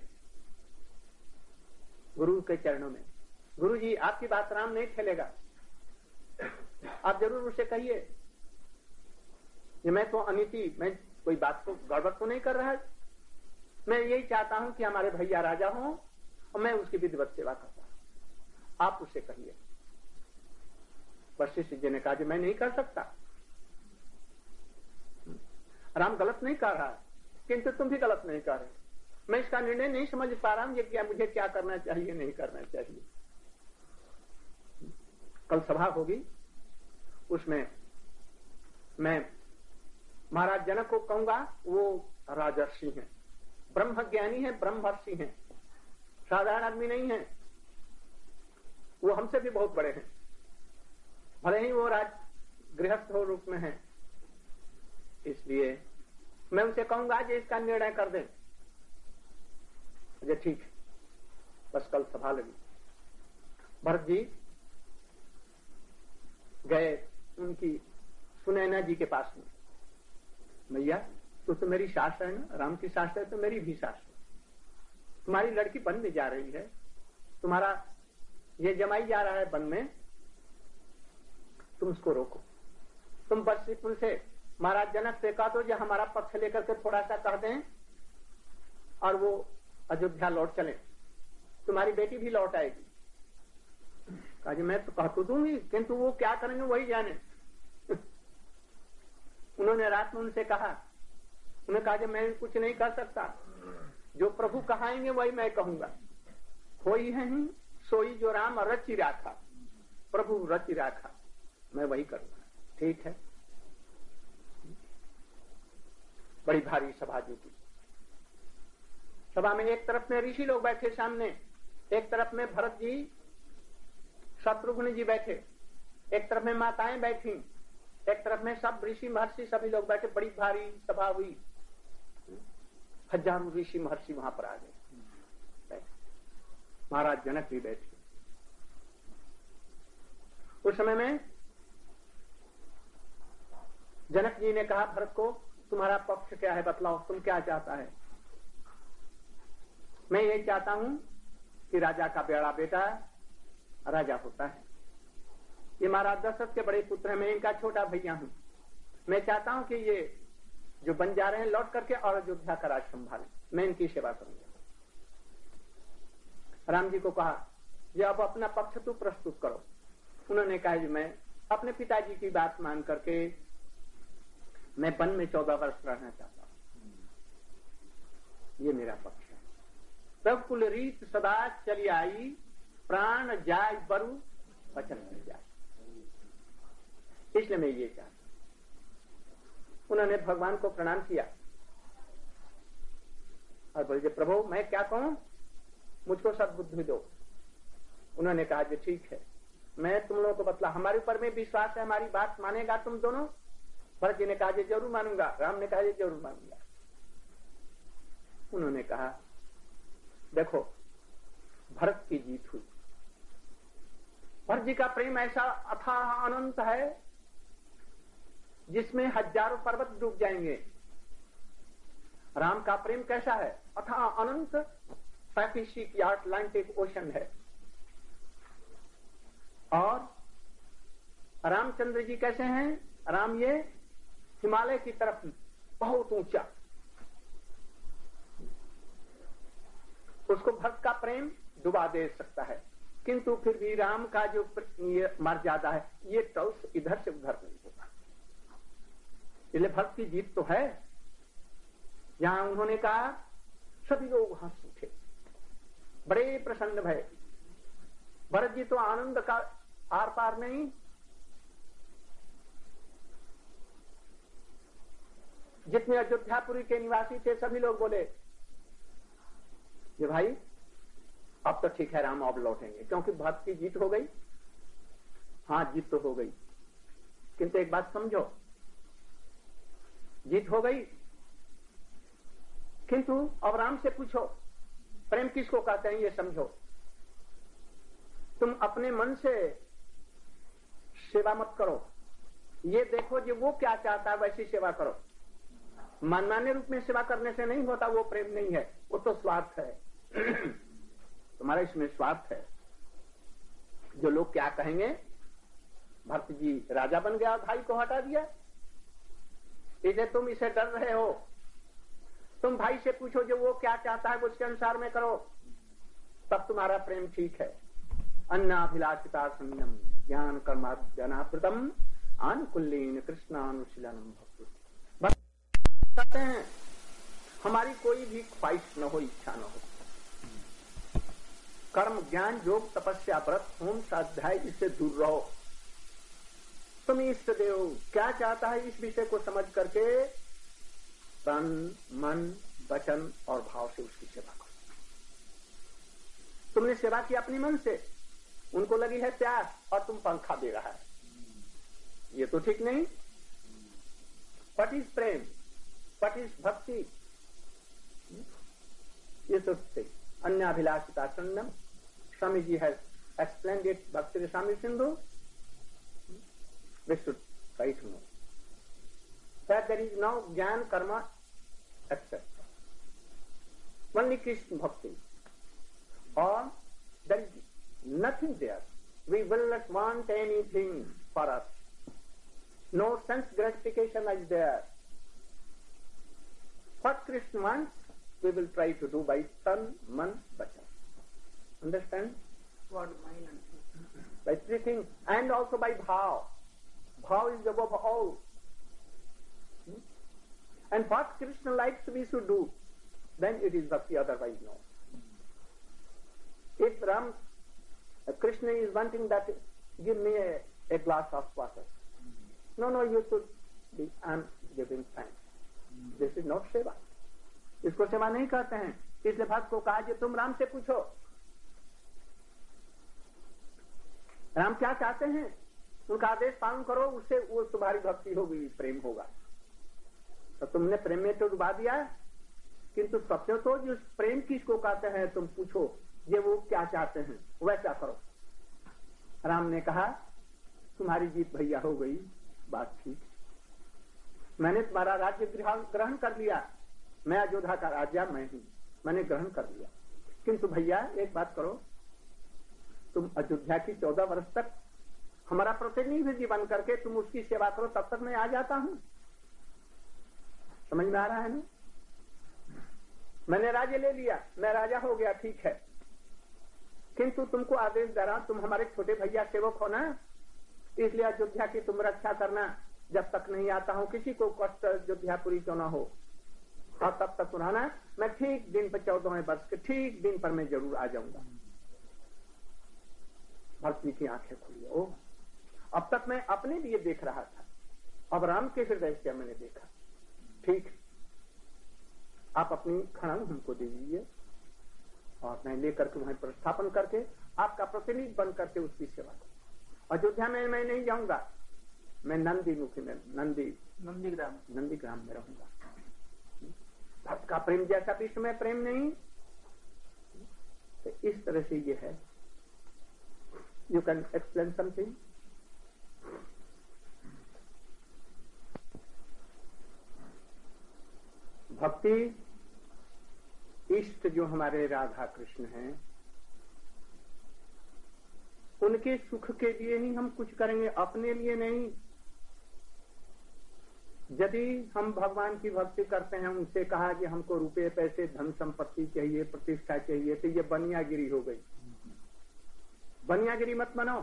गुरु के चरणों में, गुरु जी आपकी बात राम नहीं खेलेगा, आप जरूर उसे कहिए कि मैं तो अनिति, मैं कोई बात को गड़बड़ तो नहीं कर रहा है, मैं यही चाहता हूं कि हमारे भैया राजा हों और मैं उसकी विधिवत सेवा करता हूं, आप उसे कहिए। वशिष्ठ जी ने कहा कि मैं नहीं कर सकता। राम गलत नहीं कर रहा है, किंतु तुम भी गलत नहीं कर रहे। मैं इसका निर्णय नहीं समझ पा रहा हूं, ये क्या मुझे क्या करना चाहिए नहीं करना चाहिए। कल सभा होगी, उसमें मैं महाराज जनक को कहूंगा, वो राजर्षि हैं, ब्रह्म ज्ञानी है, ब्रह्मर्षि हैं, साधारण आदमी नहीं है, वो हमसे भी बहुत बड़े हैं, भले ही वो राज गृहस्थ हो रूप में है। इसलिए मैं उनसे कहूंगा कि इसका निर्णय कर दे। मुझे ठीक है। बस कल सभा लगी। भरत जी गए उनकी सुनैना जी के पास में, भैया तो मेरी सास है ना, राम की सास है तो मेरी भी सास है, तुम्हारी लड़की वन में जा रही है, तुम्हारा ये जमाई जा रहा है वन में, तुम उसको रोको। तुम बस उनसे महाराज जनक से कहा तो जो हमारा पक्ष लेकर के थोड़ा सा कह दें और वो अयोध्या लौट चले, तुम्हारी बेटी भी लौट आएगी। कहा जी मैं तो कह तो दूंगी, किंतु वो क्या करेंगे वही जाने। उन्होंने रात में उनसे कहा, उन्होंने कहा कि मैं कुछ नहीं कर सकता, जो प्रभु कहाएंगे वही मैं कहूंगा। कोई है ही सोई जो राम रचि राखा, प्रभु रचि राखा, मैं वही करूंगा। ठीक है। बड़ी भारी सभा जुटी। सभा में एक तरफ में ऋषि लोग बैठे सामने, एक तरफ में भरत जी शत्रुघ्न जी बैठे, एक तरफ में माताएं बैठी, एक तरफ में सब ऋषि महर्षि सभी लोग बैठे। बड़ी भारी सभा हुई, हजारों ऋषि महर्षि वहां पर आ गए। महाराज जनक भी बैठे। उस समय में जनक जी ने कहा भरत को, तुम्हारा पक्ष क्या है, बतलाओ तुम क्या चाहता है। मैं यही चाहता हूं कि राजा का बड़ा बेटा राजा होता है। ये महाराज दशरथ के बड़े पुत्र हैं, मैं इनका छोटा भैया हूं। मैं चाहता हूं कि ये जो बन जा रहे हैं लौट करके और अयोध्या का राज संभालें, मैं इनकी सेवा करूंगा। राम जी को कहा ये अब अपना पक्ष तो प्रस्तुत करो। उन्होंने कहा जी मैं अपने पिताजी की बात मान करके मैं वन में 14 वर्ष रहना चाहता हूं, ये मेरा पक्ष है। सब कुल रीत सदा चली आई, प्राण जाय बरु वचन मिल जाए, इसलिए मैं ये चाहता हूं। उन्होंने भगवान को प्रणाम किया और बोले प्रभु मैं क्या कहूं, मुझको सद्बुद्धि दो। उन्होंने कहा जी ठीक है, मैं तुम लोगों को बतला, हमारे ऊपर में विश्वास है, हमारी बात मानेगा तुम दोनों। भरत जी ने कहा जी जरूर मानूंगा, राम ने कहा जी जरूर मानूंगा। उन्होंने कहा देखो भरत की जीत हुई। भरत जी का प्रेम ऐसा अथाह अनंत है जिसमें हजारों पर्वत डूब जाएंगे। राम का प्रेम कैसा है, अथाह अनंत पैसिफिक या अटलांटिक ओशन है। और रामचंद्र जी कैसे हैं? राम ये हिमालय की तरफ बहुत ऊंचा, उसको भक्त का प्रेम डुबा दे सकता है, किंतु फिर भी राम का जो ये मर्यादा है ये टॉस इधर से उधर नहीं होगा। इसलिए भक्त की जीत तो है। यहां उन्होंने कहा, सभी लोग हंस उठे, बड़े प्रसन्न भय। भरत जी तो आनंद का आर पार नहीं। जितने अयोध्यापुरी के निवासी थे सभी लोग बोले, ये भाई अब तो ठीक है, राम अब लौटेंगे, क्योंकि भक्त की जीत हो गई। हाँ, जीत तो हो गई, किंतु एक बात समझो, जीत हो गई, किंतु अब राम से पूछो प्रेम किसको कहते हैं ये समझो। तुम अपने मन से सेवा मत करो, ये देखो जो वो क्या चाहता है वैसी सेवा करो। मनमाने रूप में सेवा करने से नहीं होता, वो प्रेम नहीं है, वो तो स्वार्थ है। तुम्हारा इसमें स्वार्थ है। जो लोग क्या कहेंगे, भरत जी राजा बन गया और भाई को हटा दिया, इसे तुम इसे डर रहे हो। तुम भाई से पूछो जो वो क्या चाहता है उसके अनुसार में करो, तब तुम्हारा प्रेम ठीक है। अन्नाभिलाषिता संयम ज्ञान कर्माद्यनाकृतम आनुकुल्येन कृष्णानुशीलनम भक्ति। कहते हैं हमारी कोई भी ख्वाहिश न हो, इच्छा न हो, कर्म ज्ञान योग तपस्या व्रत होम स्वाध्याय इससे दूर रहो। तुम इष्ट देव क्या चाहता है इस विषय को समझ करके तन मन वचन और भाव से उसकी सेवा करो। तुमने सेवा की अपने मन से, उनको लगी है प्यास और तुम पंखा दे रहा है, ये तो ठीक नहीं। व्हाट इज प्रेम, व्हाट इज भक्ति, ये सोचते। अन्याभिलाषिता संयम, Swami ji has explained it Bhakti Rasamrita Sindhu. We should try to know that there is no jnana, karma, etc. Only Krishna bhakti, or there is nothing there. We will not want anything for us. No sense gratification is there. What Krishna wants, we will try to do by tan, man, vachan. Understand? Word, mind and soul. By three things, and also by bhav. Bhav is above all. And what Krishna likes we should do, then it is bhakti, otherwise no. If Krishna is wanting that, give me a glass of water. No, you should be, I am giving thanks. This is not seva. इसको सेवा नहीं कहते हैं। इसलिए भक्त को कहा कि तुम राम से पूछो, राम क्या चाहते हैं, उनका आदेश पालन करो, उससे वो तुम्हारी भक्ति होगी, प्रेम होगा। तो तुमने प्रेम में तो डुबा दिया, किंतु सत्य तो जो प्रेम किसको कहते हैं तुम पूछो, ये वो क्या चाहते हैं वैसा करो। राम ने कहा तुम्हारी जीत भैया हो गई, बात ठीक, मैंने तुम्हारा राज्य ग्रहण कर लिया, मैं अयोध्या का राजा मैं हूं, मैंने ग्रहण कर लिया, किंतु भैया एक बात करो, तुम अयोध्या की 14 वर्ष तक हमारा प्रतिनिधि बन करके तुम उसकी सेवा करो, तब तक मैं आ जाता हूं। समझ में आ रहा है ना? मैंने राज्य ले लिया, मैं राजा हो गया, ठीक है, किंतु तुमको आदेश दे रहा, तुम हमारे छोटे भैया सेवक हो ना, इसलिए अयोध्या की तुम रक्षा करना, जब तक नहीं आता हूं किसी को कष्ट अयोध्यापुरी क्यों ना हो, और तब तक सुनाना, मैं ठीक दिन पर 14वें वर्ष के ठीक दिन पर मैं जरूर आ जाऊंगा। भक्ति की आंखें खुली। ओ, अब तक मैं अपने लिए देख रहा था, अब राम के हृदय से मैंने देखा, ठीक, आप अपनी खड़ंग हमको दे दीजिए और मैं लेकर के वहां प्रस्थापन करके आपका प्रतिनिधि बन करके उसकी सेवा करूं। अयोध्या में मैं नहीं जाऊंगा, मैं नंदीमुखी में नंदीग्राम में रहूंगा। भक्त का प्रेम जैसा विश्व में प्रेम नहीं, तो इस तरह से ये है। You can explain something. भक्ति इष्ट जो हमारे राधा कृष्ण हैं, उनके सुख के लिए ही हम कुछ करेंगे, अपने लिए नहीं। यदि हम भगवान की भक्ति करते हैं, उनसे कहा कि हमको रुपए पैसे धन संपत्ति चाहिए, प्रतिष्ठा चाहिए, तो ये बनियागिरी हो गई। बनियागिरी मत बनाओ।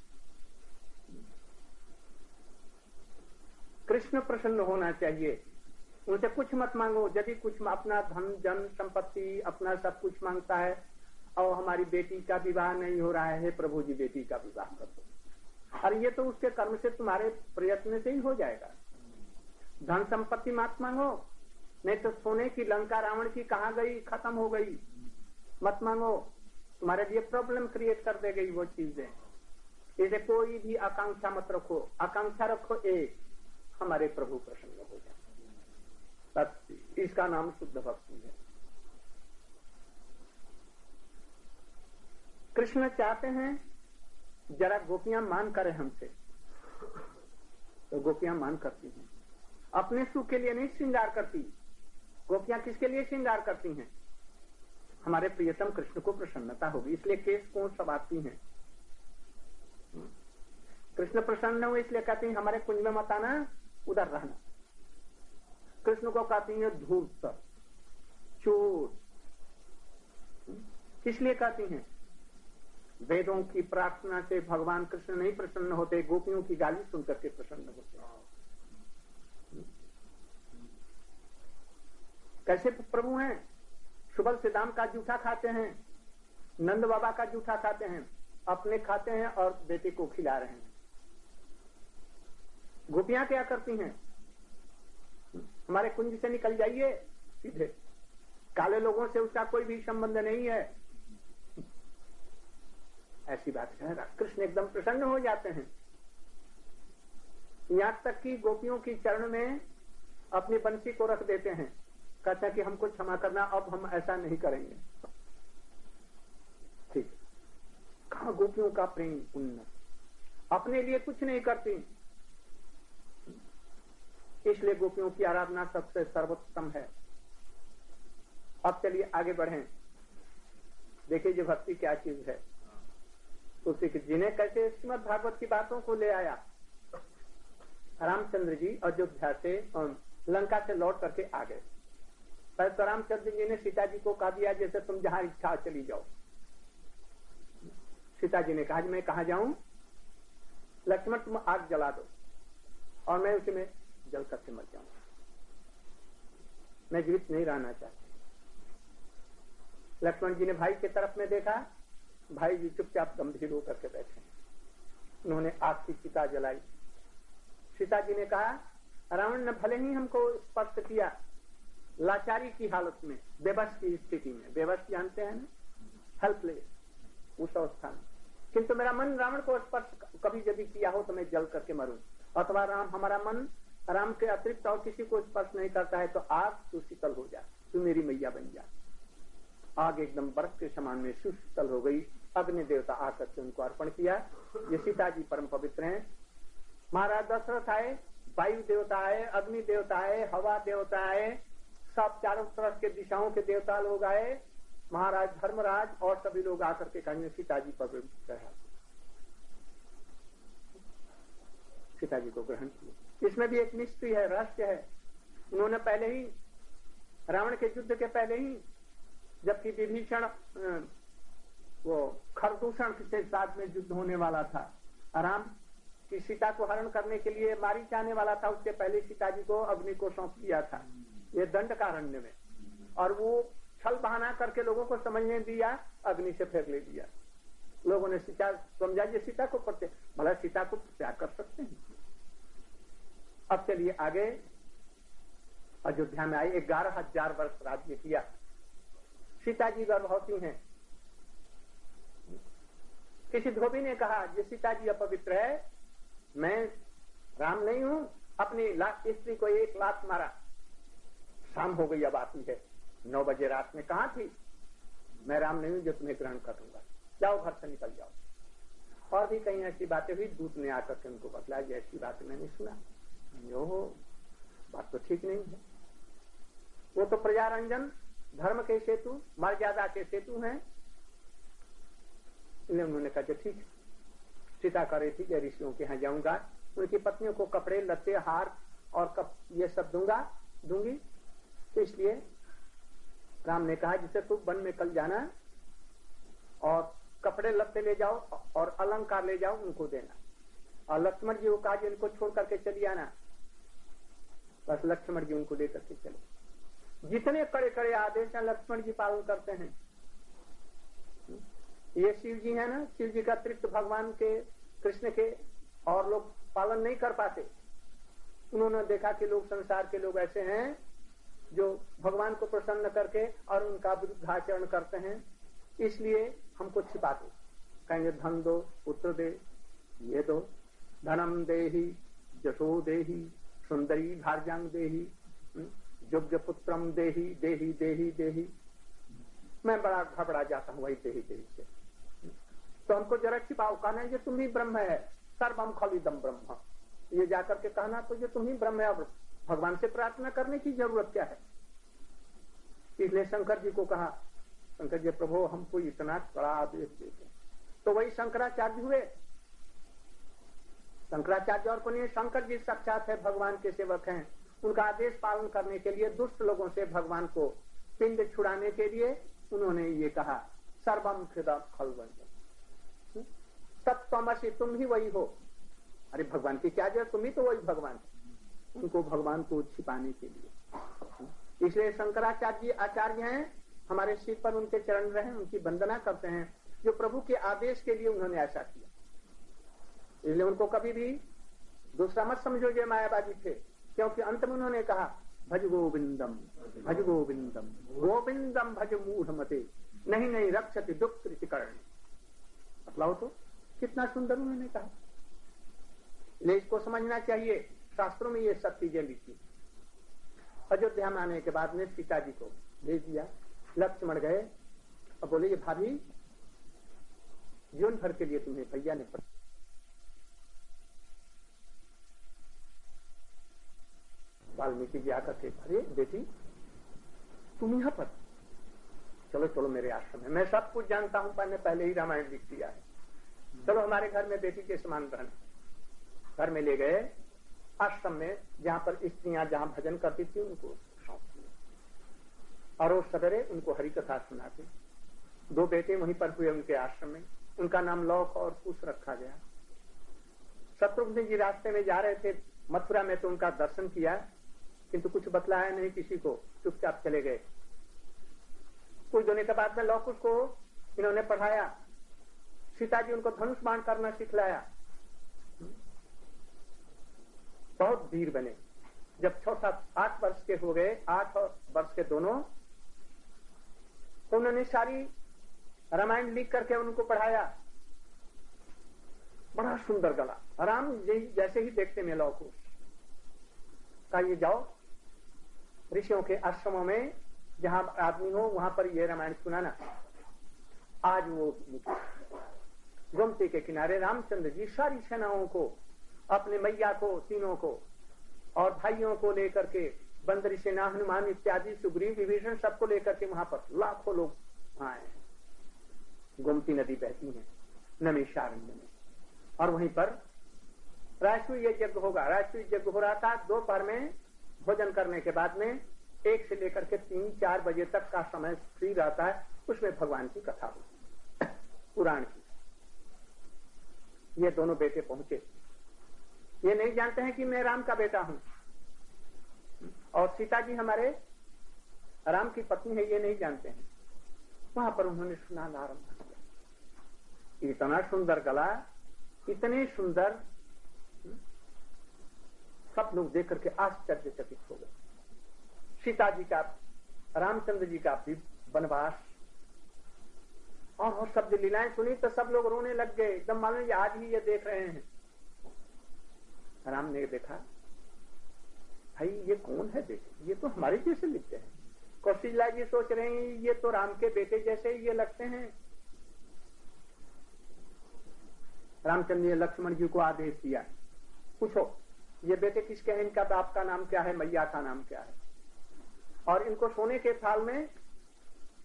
कृष्ण प्रसन्न होना चाहिए, उनसे कुछ मत मांगो। यदि कुछ अपना धन जन संपत्ति अपना सब कुछ मांगता है, और हमारी बेटी का विवाह नहीं हो रहा है, प्रभु जी बेटी का विवाह कर दो। और ये तो उसके कर्म से तुम्हारे प्रयत्न से ही हो जाएगा। धन संपत्ति मत मांगो, नहीं तो सोने की लंका रावण की कहाँ गई, खत्म हो गई। मत मांगो, तुम्हारे लिए प्रॉब्लम क्रिएट कर दे गई वो चीजें। इसे कोई भी आकांक्षा मत रखो, आकांक्षा रखो एक, हमारे प्रभु प्रसन्न हो जाए, बस। इसका नाम शुद्ध भक्ति है। कृष्ण चाहते हैं जरा गोपियां मान करें हमसे, तो गोपियां मान करती हैं। अपने सुख के लिए नहीं श्रृंगार करती। गोपियां किसके लिए श्रृंगार करती हैं? हमारे प्रियतम कृष्ण को प्रसन्नता होगी, इसलिए केस को सवारती हैं। कृष्ण प्रसन्न हुए इसलिए कहती हैं हमारे कुंज में मत आना, उधर रहना। कृष्ण को कहती है धूर्त, चोर। किस लिए कहती हैं? वेदों की प्रार्थना से भगवान कृष्ण नहीं प्रसन्न होते, गोपियों की गाली सुनकर के प्रसन्न होते हैं। कैसे प्रभु हैं? सुबल से दाम का जूठा खाते हैं, नंद बाबा का जूठा खाते हैं, अपने खाते हैं और बेटे को खिला रहे हैं। गोपियां क्या करती हैं? हमारे कुंज से निकल जाइए सीधे, काले लोगों से उसका कोई भी संबंध नहीं है, ऐसी बात है। कृष्ण एकदम प्रसन्न हो जाते हैं। यहां तक कि गोपियों की चरण में अपनी बंसी को रख देते हैं, कहते हैं कि हमको क्षमा करना, अब हम ऐसा नहीं करेंगे। ठीक, कहा गोपियों का प्रेम उन्नत, अपने लिए कुछ नहीं करती, इसलिए गोपियों की आराधना सबसे सर्वोत्तम है। अब चलिए आगे बढ़ें, देखिए जो भक्ति क्या चीज है। तुलसी जी ने कैसे श्रीमद् भागवत की बातों को ले आया। रामचंद्र जी अयोध्या से लंका से लौट करके आ गए। पहले तो रामचंद्र जी ने सीता जी को कहा दिया जैसे तुम जहां इच्छा चली जाओ। सीता जी ने कहा मैं कहां जाऊं? लक्ष्मण तुम आग जला दो और मैं उसी में जल करके मर जाऊं, मैं जीवित नहीं रहना चाहती। लक्ष्मण जी ने भाई की तरफ में देखा, भाई जी चुपचाप गंभीर होकर के बैठे। उन्होंने आग की चिता जलाई। सीता जी ने कहा रावण ने भले ही हमको स्पर्श किया, लाचारी की हालत में, बेबस की स्थिति में, बेबस जानते हैं ना, हेल्पलेस उस अवस्था में, किंतु मेरा मन रावण को स्पर्श कभी यदि किया हो तो मैं जल करके मरूं। अथवा हमारा मन राम के अतिरिक्त और किसी को स्पर्श नहीं करता है तो आग तू शीतल हो जा, तू मेरी मैया बन जा। आग एकदम बर्फ के समान में सुशीतल हो गई। अग्नि देवता आकर के उनको अर्पण किया। ये सीता जी परम पवित्र हैं। महाराज दशरथ आए, वायु देवता आए, अग्नि देवता आए, हवा देवता आए, सब चारों तरफ के दिशाओं के देवता लोग आए, महाराज धर्मराज और सभी लोग आकर के कहेंगे सीता जी पवित्र है। सीता जी को ग्रहण किया। इसमें भी एक मिस्ट्री है, रहस्य है। उन्होंने पहले ही रावण के युद्ध के पहले ही, जबकि विभीषण वो खरदूषण के साथ में युद्ध होने वाला था, राम की सीता को हरण करने के लिए मारी जाने वाला था, उसके पहले सीता जी को अग्नि को सौंप दिया था, ये दंडकारण्य में। और वो छल बहाना करके लोगों को समझने दिया, अग्नि से फेंक ले दिया। लोगों ने सीता समझा ये सीता को पड़ते, भला सीता को त्याग कर सकते हैं। अब चलिए आगे, अयोध्या में आए, 11,000 वर्ष राज्य किया। सीता जी गर्भवती हैं। किसी धोबी ने कहा ये सीता जी अपवित्र है, मैं राम नहीं हूं, अपनी स्त्री को 1 लात मारा। शाम हो गई, अब आती है 9 बजे रात में, कहां थी? मैं राम नहीं हूं जो तुम्हें ग्रहण कर लूंगा, जाओ घर से निकल जाओ। और भी कहीं ऐसी बातें हुई, दूत ने आकर के उनको बतलाया ऐसी बात मैंने सुना, जो बात तो ठीक नहीं है। वो तो प्रजारंजन, धर्म के सेतु, मर्यादा के सेतु हैं। उन्होंने कहा ठीक है, सीता कह रही थी कि ऋषियों के यहाँ जाऊंगा, उनकी पत्नियों को कपड़े लत्ते हार और ये सब दूंगी। तो इसलिए राम ने कहा जिसे तू वन में कल जाना और कपड़े लत्ते ले जाओ और अलंकार ले जाओ, उनको देना। और लक्ष्मण जी को कहा कि इनको छोड़ करके चली आना। बस लक्ष्मण जी उनको लेकर के चले। जितने कड़े कड़े आदेश हैं लक्ष्मण जी पालन करते हैं। ये शिव जी है ना, शिव जी का अतिरिक्त भगवान के कृष्ण के और लोग पालन नहीं कर पाते। उन्होंने देखा कि लोग संसार के लोग ऐसे हैं जो भगवान को प्रसन्न करके और उनका विरुद्धाचरण करते हैं, इसलिए हमको छिपा दो। कहेंगे धन दो, पुत्र दे, ये दो, धनम देहि जशो देहि सुंदरी भार्यांग देहि योग्य पुत्रम देहि देहि देहि देहि। मैं बड़ा घबरा जाता हूँ वही देहि देहि से। तो हमको जरा छिपाओ। कहना ये तुम ही ब्रह्म है, सर्वम खलिदम ब्रह्म, ये जाकर के कहना तो ये तुम ही ब्रह्म है। अब भगवान से प्रार्थना करने की जरूरत क्या है? इसलिए शंकर जी को कहा, शंकर जी प्रभु हमको इतना बड़ा आदेश देते। तो वही शंकराचार्य हुए। शंकराचार्य और कोई, शंकर जी साक्षात है भगवान के सेवक हैं। उनका आदेश पालन करने के लिए दुष्ट लोगों से भगवान को पिंड छुड़ाने के लिए उन्होंने ये कहा सर्वम हृदय खलवंत सत्वमसि, तुम ही वही हो। अरे भगवान की क्या जरूरत, तुम ही तो वही भगवान है। उनको भगवान को छिपाने के लिए, इसलिए शंकराचार्य जी आचार्य हैं, हमारे सिर पर उनके चरण रहे, उनकी वंदना करते हैं जो प्रभु के आदेश के लिए उन्होंने ऐसा किया। इसलिए उनको कभी भी दूसरा मत समझो जो मायावादी थे, क्योंकि अंत में उन्होंने कहा भज गोविंदम भज गोविंदम गोविंदम भज मूढ़ मते नहीं नहीं रक्षति दुख कृतिकर्ण। मतलब तो कितना सुंदर उन्होंने कहा। इसलिए इसको समझना चाहिए, शास्त्रों में ये सब चीजें लिखी। अयोध्या में आने के बाद में सीता जी को भेज दिया। लक्ष्मण गए और बोले ये भाभी जीवन भर के लिए तुम्हें भैया ने वाल्मीकि जी आकर के, अरे बेटी तुम यहाँ पर, चलो चलो मेरे आश्रम में, मैं सब कुछ जानता हूँ, मैंने पहले ही रामायण लिख दिया है, चलो हमारे घर में बेटी के समान रहना। घर में ले गए आश्रम में, जहाँ पर स्त्रियां जहाँ भजन करती थी उनको सौंप दिया और रोज सवेरे उनको हरि कथा सुनाते। 2 बेटे वहीं पर हुए उनके आश्रम में, उनका नाम लौक और कुश रखा गया। शत्रुघ्न जी रास्ते में जा रहे थे मथुरा में, तो उनका दर्शन किया, किंतु कुछ बतलाया नहीं किसी को, चुपचाप चले गए। कुछ दिनों के बाद में लौकुश को इन्होंने पढ़ाया, सीता जी उनको धनुष बाण करना सिखलाया। बहुत वीर बने। जब 6, 7, 8 वर्ष के हो गए, 8 वर्ष के दोनों, तो उन्होंने सारी रामायण लिख करके उनको पढ़ाया। बड़ा सुंदर गला, राम जैसे ही देखते में लौकुश का, ये जाओ ऋषियों के आश्रमों में जहां आदमी हो वहां पर ये रामायण सुनाना। आज वो गोमती के किनारे रामचंद्र जी सारी सेनाओं को, अपने मैया को, तीनों को और भाइयों को लेकर के, बंदरी सेना, हनुमान इत्यादि, सुग्रीव, विभीषण, सबको लेकर के वहां पर लाखों लोग आए। गोमती नदी बहती है नैमिषारण्य में, और वहीं पर राष्ट्रीय यज्ञ होगा। राष्ट्रीय यज्ञ हो रहा था। दोपहर में भोजन करने के बाद में 1 से लेकर के 3-4 बजे तक का समय फ्री रहता है, उसमें भगवान की कथा होती, पुराण की। ये दोनों बेटे पहुंचे, ये नहीं जानते हैं कि मैं राम का बेटा हूं और सीता जी हमारे राम की पत्नी है, ये नहीं जानते हैं। वहां पर उन्होंने सुनाना आरंभ किया। इतना सुंदर गला, इतने सुंदर, सब लोग देख करके आश्चर्यचकित हो गए। सीता जी का, रामचंद्र जी का वनवास और शब्द लीलाएं सुनी तो सब लोग रोने लग गए, एकदम मालूम आज ही ये देख रहे हैं। राम ने देखा, भाई ये कौन है बेटे, ये तो हमारे जैसे लिखते हैं। कौशल्या जी सोच रहे हैं ये तो राम के बेटे जैसे ये लगते हैं। रामचंद्र ने लक्ष्मण जी को आदेश दिया, पूछो ये बेटे किसके हैं, इनका बाप का नाम क्या है, मैया का नाम क्या है, और इनको सोने के थाल में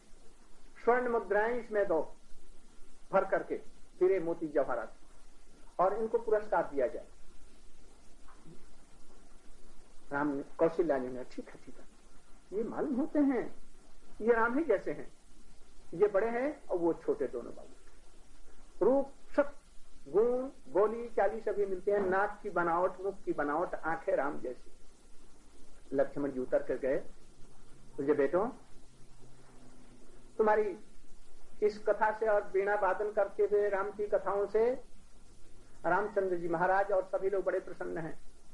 स्वर्ण मुद्राएं इसमें दो भर करके, हीरे मोती जवाहरात, और इनको पुरस्कार दिया जाए। राम ने, कौशल्या ने, ठीक है ये मालूम होते हैं, ये राम ही जैसे हैं, ये बड़े हैं और वो छोटे दोनों बाबू। रूप, सब गुण, बोली चाली सभी मिलते हैं, नाक की बनावट, मुख की बनावट, आंखें राम जैसी। लक्ष्मण जी उतर कर गए, मुझे बेटो तुम्हारी इस कथा से और वीणा वादन करते हुए राम की कथाओं से रामचंद्र जी महाराज और सभी लोग बड़े प्रसन्न हैं।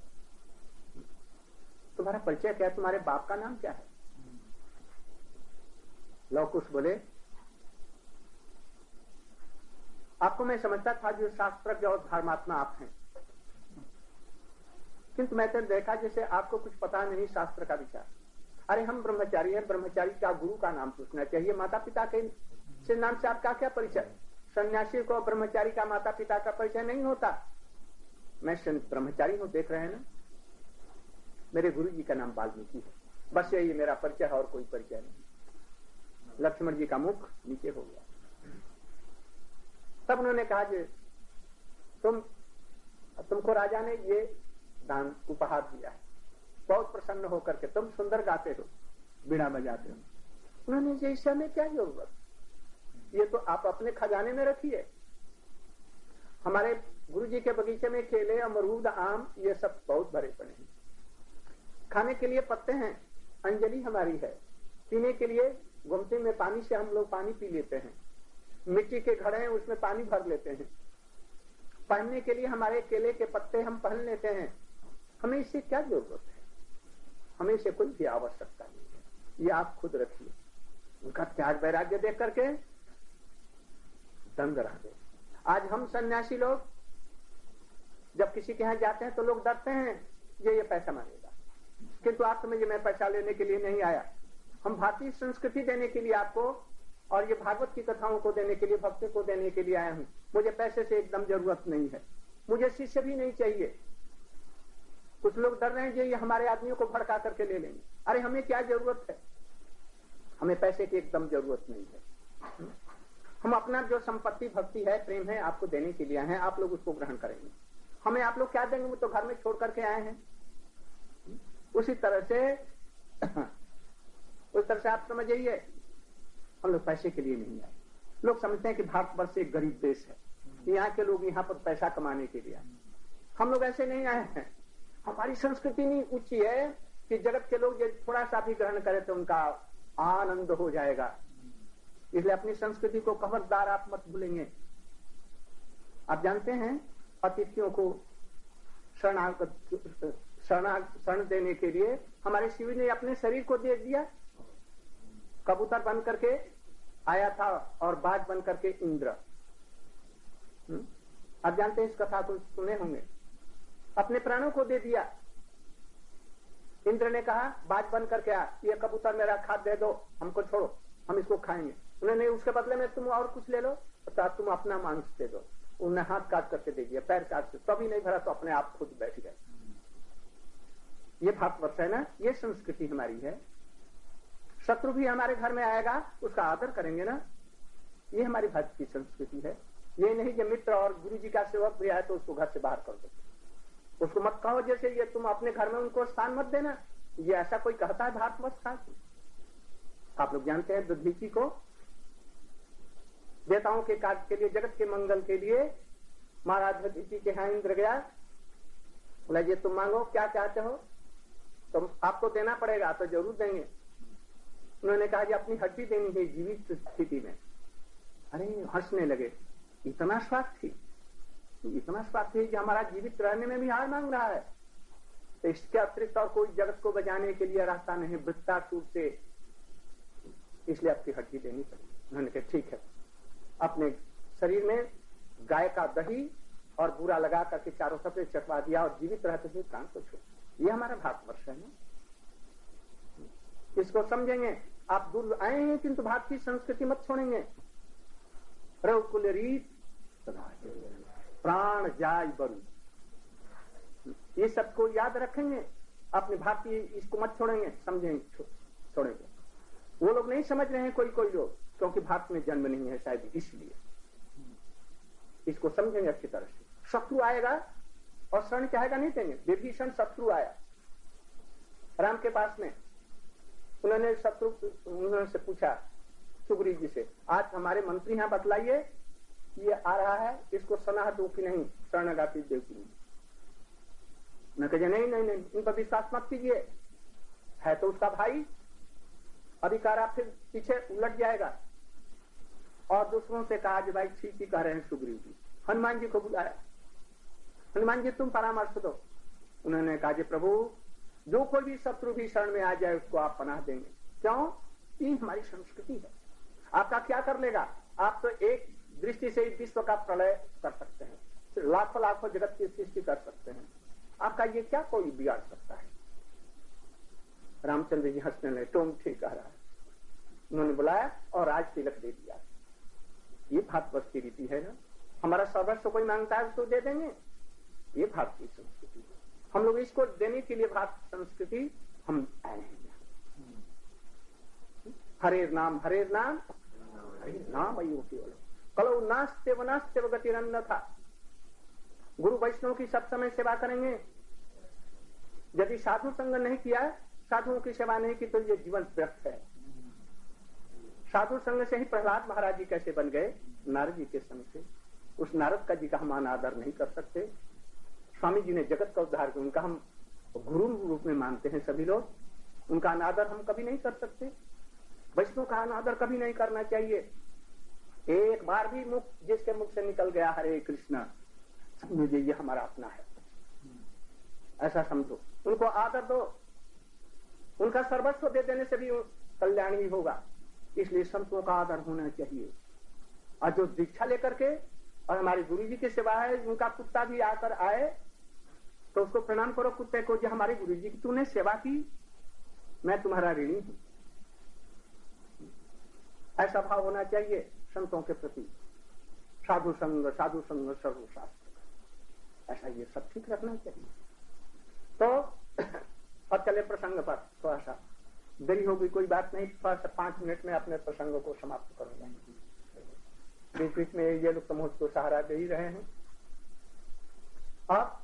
तुम्हारा परिचय क्या है, तुम्हारे बाप का नाम क्या है? लव कुश बोले, आपको मैं समझता था जो शास्त्रज्ञ और धर्मात्मा आप हैं, किंतु मैं तो देखा जैसे आपको कुछ पता नहीं शास्त्र का विचार। अरे हम ब्रह्मचारी हैं, ब्रह्मचारी का गुरु का नाम पूछना चाहिए, माता पिता के से नाम से आपका क्या परिचय? सन्यासी को ब्रह्मचारी का माता पिता का परिचय नहीं होता। मैं ब्रह्मचारी हूं, देख रहे हैं ना, मेरे गुरु जी का नाम वाल्मीकि है, बस यही मेरा परिचय है और कोई परिचय नहीं। लक्ष्मण जी का मुख नीचे हो गया। तब उन्होंने कहा कि तुमको राजा ने ये दान उपहार दिया है, बहुत प्रसन्न होकर के तुम सुंदर गाते हो, बीड़ा बजाते हो। उन्होंने कहा इससे हमें क्या जरूरत, ये तो आप अपने खजाने में रखिए। हमारे गुरु जी के बगीचे में केले, अमरूद, आम ये सब बहुत भरे पड़े हैं, खाने के लिए पत्ते हैं, अंजलि हमारी है, पीने के लिए गुमटी में पानी से हम लोग पानी पी लेते हैं, मिट्टी के घड़े हैं उसमें पानी भर लेते हैं, पहनने के लिए हमारे केले के पत्ते हम पहन लेते हैं, हमें इससे क्या जरूरत है, हमें इससे कोई भी आवश्यकता नहीं है, ये आप खुद रखिए। उनका त्याग वैराग्य देख करके दंग रह गए। आज हम सन्यासी लोग जब किसी के यहाँ जाते हैं तो लोग डरते हैं ये पैसा मांगेगा, किंतु आप समझिए मैं पैसा लेने के लिए नहीं आया, हम भारतीय संस्कृति देने के लिए आपको और ये भागवत की कथाओं को देने के लिए, भक्ति को देने के लिए आया हूं। मुझे पैसे से एकदम जरूरत नहीं है, मुझे शिष्य भी नहीं चाहिए। कुछ लोग डर रहे हैं ये हमारे आदमियों को भड़का करके ले लेंगे। अरे हमें क्या जरूरत है, हमें पैसे की एकदम जरूरत नहीं है। हम अपना जो संपत्ति भक्ति है, प्रेम है, आपको देने के लिए आए हैं, आप लोग उसको ग्रहण करेंगे। हमें आप लोग क्या देंगे, वो तो घर में छोड़ करके आए हैं। उसी तरह से उस तरह से आप समझिए, हम लोग पैसे के लिए नहीं आए। लोग समझते हैं कि भारतवर्ष एक गरीब देश है, यहाँ के लोग यहाँ पर पैसा कमाने के लिए आए। हम लोग ऐसे नहीं आए हैं। हमारी संस्कृति नहीं ऊंची है कि जगत के लोग ये थोड़ा सा भी ग्रहण करें तो उनका आनंद हो जाएगा। इसलिए अपनी संस्कृति को खबरदार आप मत भूलेंगे। आप जानते हैं अतिथियों को शरण देने के लिए हमारे शिव ने अपने शरीर को दे दिया। कबूतर बन करके आया था और बाज बन करके इंद्र। आप जानते हैं इस कथा को सुने होंगे। अपने प्राणों को दे दिया। इंद्र ने कहा बाज बन करके आ, ये कबूतर मेरा खाद दे दो, हमको छोड़ो, हम इसको खाएंगे। उन्होंने उसके बदले में तुम और कुछ ले लो, तो तुम अपना मांस दे दो। उन्होंने हाथ काट करके दे दिया, पैर काट के, तभी नहीं भरा तो अपने आप खुद बैठ गए। ये भारतवर्ष है ना, ये संस्कृति हमारी है। शत्रु भी हमारे घर में आएगा, उसका आदर करेंगे ना, ये हमारी भारत की संस्कृति है। ये नहीं कि मित्र और गुरु जी का सेवक भी आए तो उसको घर से बाहर कर दो। उसको मत कहो जैसे ये तुम अपने घर में उनको स्थान मत देना, ये ऐसा कोई कहता है भारतवर्ष का? आप लोग जानते हैं दधीची को देवताओं के कार्य के लिए, जगत के मंगल के लिए महाराज दधीची के यहाँ इंद्र गया। बोला ये तुम मांगो, क्या चाहते हो, तो आपको देना पड़ेगा, तो जरूर देंगे। उन्होंने कहा कि अपनी हड्डी देनी है जीवित स्थिति में। अरे हंसने लगे, इतना स्वार्थी, इतना स्वार्थी कि हमारा जीवित रहने में भी हार मांग रहा है, तो इसके अतिरिक्त और कोई जगत को बचाने के लिए रास्ता नहीं, वृत्तासुर से, इसलिए आपकी हड्डी देनी पड़ेगी। उन्होंने कहा ठीक है। अपने शरीर में गाय का दही और बुरा लगा करके चारों सफेद चटवा दिया और जीवित रहते हुए प्राण को छोड़। ये हमारा भारतवर्ष है ना, इसको समझेंगे। आप दूर आए हैं किंतु भारत की संस्कृति मत छोड़ेंगे। रघुकुल रीत प्राण जाय बरु, ये सबको याद रखेंगे। अपने भारतीय इसको मत छोड़ेंगे, समझेंगे, छोड़ेंगे। वो लोग नहीं समझ रहे हैं, कोई लोग, क्योंकि भारत में जन्म नहीं है शायद, इसलिए इसको समझेंगे अच्छी तरह से। शत्रु आएगा और शरण चाहेगा नहीं देंगे। विभीषण शत्रु आया राम के पास में, उन्होंने से पूछा सुग्रीव जी से, आज हमारे मंत्री यहाँ बतलाइए ये आ रहा है, इसको सनाह दो कि नहीं, शरणागति देव की नहीं। मैं कहे नहीं नहीं नहीं, इन पर विश्वास मत कीजिए, है तो उसका भाई, अधिकारा फिर पीछे उलट जाएगा। और दूसरों से कहा कि भाई ठीक ही कह रहे हैं सुग्रीव जी। हनुमान जी को बुलाया, हनुमान जी तुम परामर्श दो। उन्होंने कहा कि प्रभु जो कोई भी शत्रु भी शरण में आ जाए उसको आप पनाह देंगे। क्यों? ये हमारी संस्कृति है। आपका क्या कर लेगा? आप तो एक दृष्टि से विश्व का प्रलय कर सकते हैं, लाखों लाखों जगत की सृष्टि कर सकते हैं, आपका ये क्या कोई बिगाड़ सकता है? रामचंद्र जी हंसने लगे, तुम ठीक कह रहा है। उन्होंने बुलाया और राज तिलक दे दिया। ये भारतवर्ष की रीति है ना, हमारा सर्वस्व कोई मांगता है तो दे देंगे, ये भारतीय संस्कृति है। हम लोग इसको देने के लिए भारत संस्कृति हम आए हैं। हरे नाम हरे नाम अयो केवल कलो नास्ते वनास्ते गतिरन्न था। गुरु वैष्णव की सब समय सेवा करेंगे। यदि साधु संग नहीं किया, साधुओं की सेवा नहीं की तो ये जीवन व्यर्थ है। साधु संग से ही प्रहलाद महाराज जी कैसे बन गए? नारद जी के संग से। उस नारद का जी का हम अनादर नहीं कर सकते। स्वामी जी ने जगत का उद्धार किया, उनका हम गुरु रूप में मानते हैं सभी लोग, उनका अनादर हम कभी नहीं कर सकते। वैष्णव का अनादर कभी नहीं करना चाहिए। एक बार भी मुख जिसके मुख से निकल गया हरे कृष्णा, समझिए ये हमारा अपना है, ऐसा समझो। उनको आदर दो, उनका सर्वस्व दे देने से भी कल्याण ही होगा। इसलिए संतों का आदर होना चाहिए। और जो दीक्षा लेकर के और हमारे गुरु जी की सेवा है, उनका कुत्ता भी आकर आए तो उसको प्रणाम करो कुत्ते को, जो हमारे गुरु जी की तूने सेवा की, मैं तुम्हारा ऋणी हूं। ऐसा भाव होना चाहिए संतों के प्रति। साधु संग सर्वशास्त्र, ऐसा ये सब ठीक रखना चाहिए। तो अब चले प्रसंग पर। थोड़ा सा देरी होगी, कोई बात नहीं, थोड़ा सा 5 मिनट में अपने प्रसंग को समाप्त करूंगा। बीच बीच में ये लोग तो मुझको सहारा दे ही रहे हैं। अब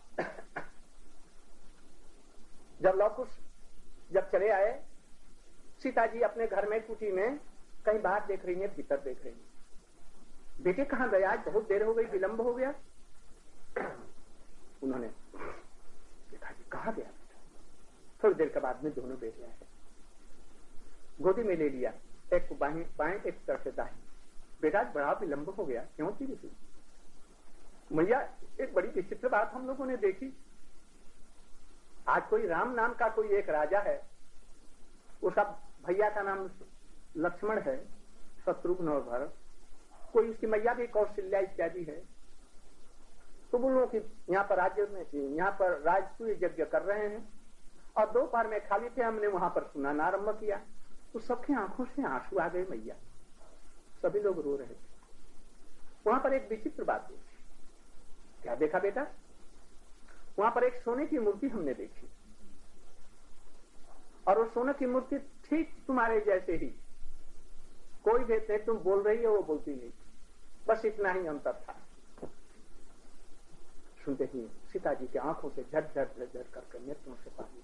जब लौकुश जब चले आए, सीता जी अपने घर में कुटी में कहीं बाहर देख रही है, भीतर देख रही है। बेटे कहाँ गया? आज बहुत देर हो गई, विलंब हो गया। उन्होंने देखा कि कहाँ गया बेटा। थोड़ी देर के बाद में दोनों बेटे आए, गोदी में ले लिया, एक को बाएं एक तरफ से दाएं। बेटा बड़ा विलंब हो गया, क्यों थी? मैया एक बड़ी विचित्र बात हम लोगों ने देखी। आज कोई राम नाम का कोई एक राजा है, उसका भैया का नाम लक्ष्मण है, शत्रुघ्न और भरत, कोई उसकी मैया भी कौशल्या इत्यादि है। तो बोलो कि यहाँ पर राज्य में, यहाँ पर राजसूय यज्ञ कर रहे हैं और दोपहर में खाली थे, हमने वहां पर सुनाना आरंभ किया तो सबकी आंखों से आंसू आ गए। मैया सभी लोग रो रहे थे। वहां पर एक विचित्र बात देखी। क्या देखा बेटा? वहां पर एक सोने की मूर्ति हमने देखी और वो सोने की मूर्ति ठीक तुम्हारे जैसे ही, कोई भेद नहीं, तुम बोल रही हो वो बोलती नहीं, बस इतना ही अंतर था। सुनते ही सीता जी की आंखों से झट करके नेत्रों से पानी,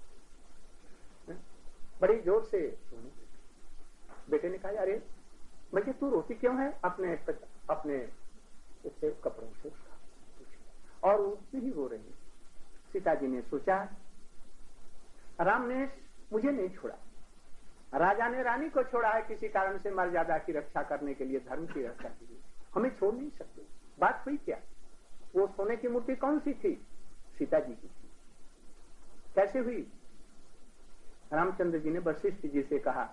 बड़ी जोर से सोने। बेटे ने कहा अरे भैया तू रोती क्यों है? अपने उससे कपड़ों से उसका, और उससे ही रो रही। सीता जी ने सोचा राम ने मुझे नहीं छोड़ा, राजा ने रानी को छोड़ा है किसी कारण से, मर्यादा की रक्षा करने के लिए, धर्म की रक्षा के लिए, हमें छोड़ नहीं सकते। बात हुई क्या? वो सोने की मूर्ति कौन सी थी? सीता जी की थी। कैसे हुई? रामचंद्र जी ने वशिष्ठ जी से कहा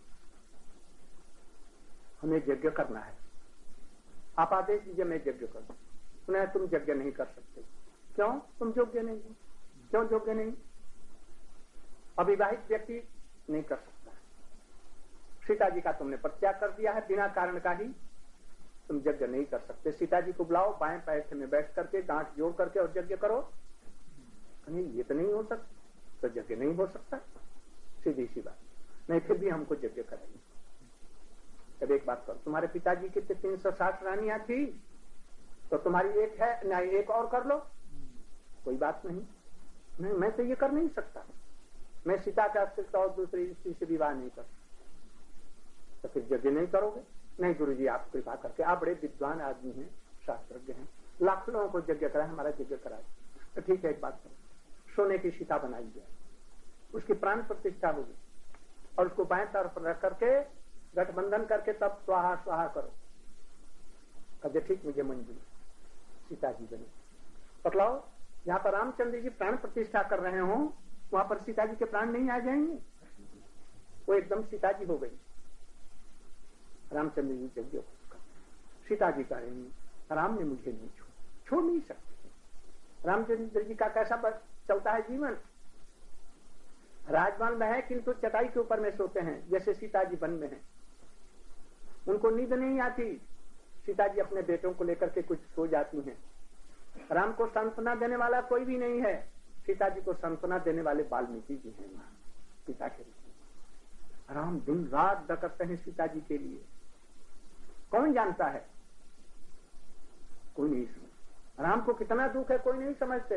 हमें यज्ञ करना है, आप आदेश दीजिए मैं यज्ञ करूं। उन्हें तुम यज्ञ नहीं कर सकते। क्यों? तुम योग्य नहीं हो। क्यों योग्य नहीं? अविवाहित व्यक्ति नहीं कर सकता। सीता जी का तुमने परित्याग कर दिया है, बिना कारण का ही तुम यज्ञ नहीं कर सकते। सीता जी को बुलाओ, बाएं पैर में बैठ करके गांठ जोड़ करके और यज्ञ करो। नहीं ये तो नहीं हो सकता, तो यज्ञ नहीं हो सकता, सीधी सी बात। नहीं फिर भी हमको यज्ञ करेंगे। तब एक बात करो, तुम्हारे पिताजी की 360 रानियां थी, तो तुम्हारी एक है, नहीं एक और कर लो, कोई बात नहीं। नहीं, मैं तो ये कर नहीं सकता, मैं सीता का अस्तित्व और दूसरी स्त्री से विवाह नहीं कर सकता। तो फिर यज्ञ नहीं करोगे? नहीं गुरुजी, आप कृपा करके, आप बड़े विद्वान आदमी हैं, शास्त्रज्ञ हैं, लाखों लोगों को यज्ञ कराए, हमारा यज्ञ कराए। तो ठीक है, एक बात करो, सोने की सीता बनाई जाए, उसकी प्राण प्रतिष्ठा होगी, और उसको बाएं तरफ रख करके गठबंधन करके तब स्वाहा स्वाहा करो। कहे ठीक, मुझे मंजूर। सीता जी बने। बतलाओ, यहाँ पर रामचंद्र जी प्राण प्रतिष्ठा कर रहे हो, वहां पर सीता जी के प्राण नहीं आ जाएंगे? वो एकदम सीता जी हो गई। रामचंद्र जी यज्ञ, सीता जी कह रही राम ने मुझे नहीं छोड़ नहीं सकते। रामचंद्र जी का कैसा चलता है जीवन? राजमहल में है किंतु चटाई के ऊपर में सोते हैं, जैसे सीता जी वन में हैं। उनको नींद नहीं आती, सीता जी अपने बेटों को लेकर के कुछ सो जाती हैं। राम को सांत्वना देने वाला कोई भी नहीं है, सीता जी को सांत्वना देने वाले वाल्मीकि जी हैं वहां पिता के रूप में। राम दिन रात डकरते हैं सीता जी के लिए। कौन जानता है? कोई नहीं समझ। राम को कितना दुख है कोई नहीं समझते।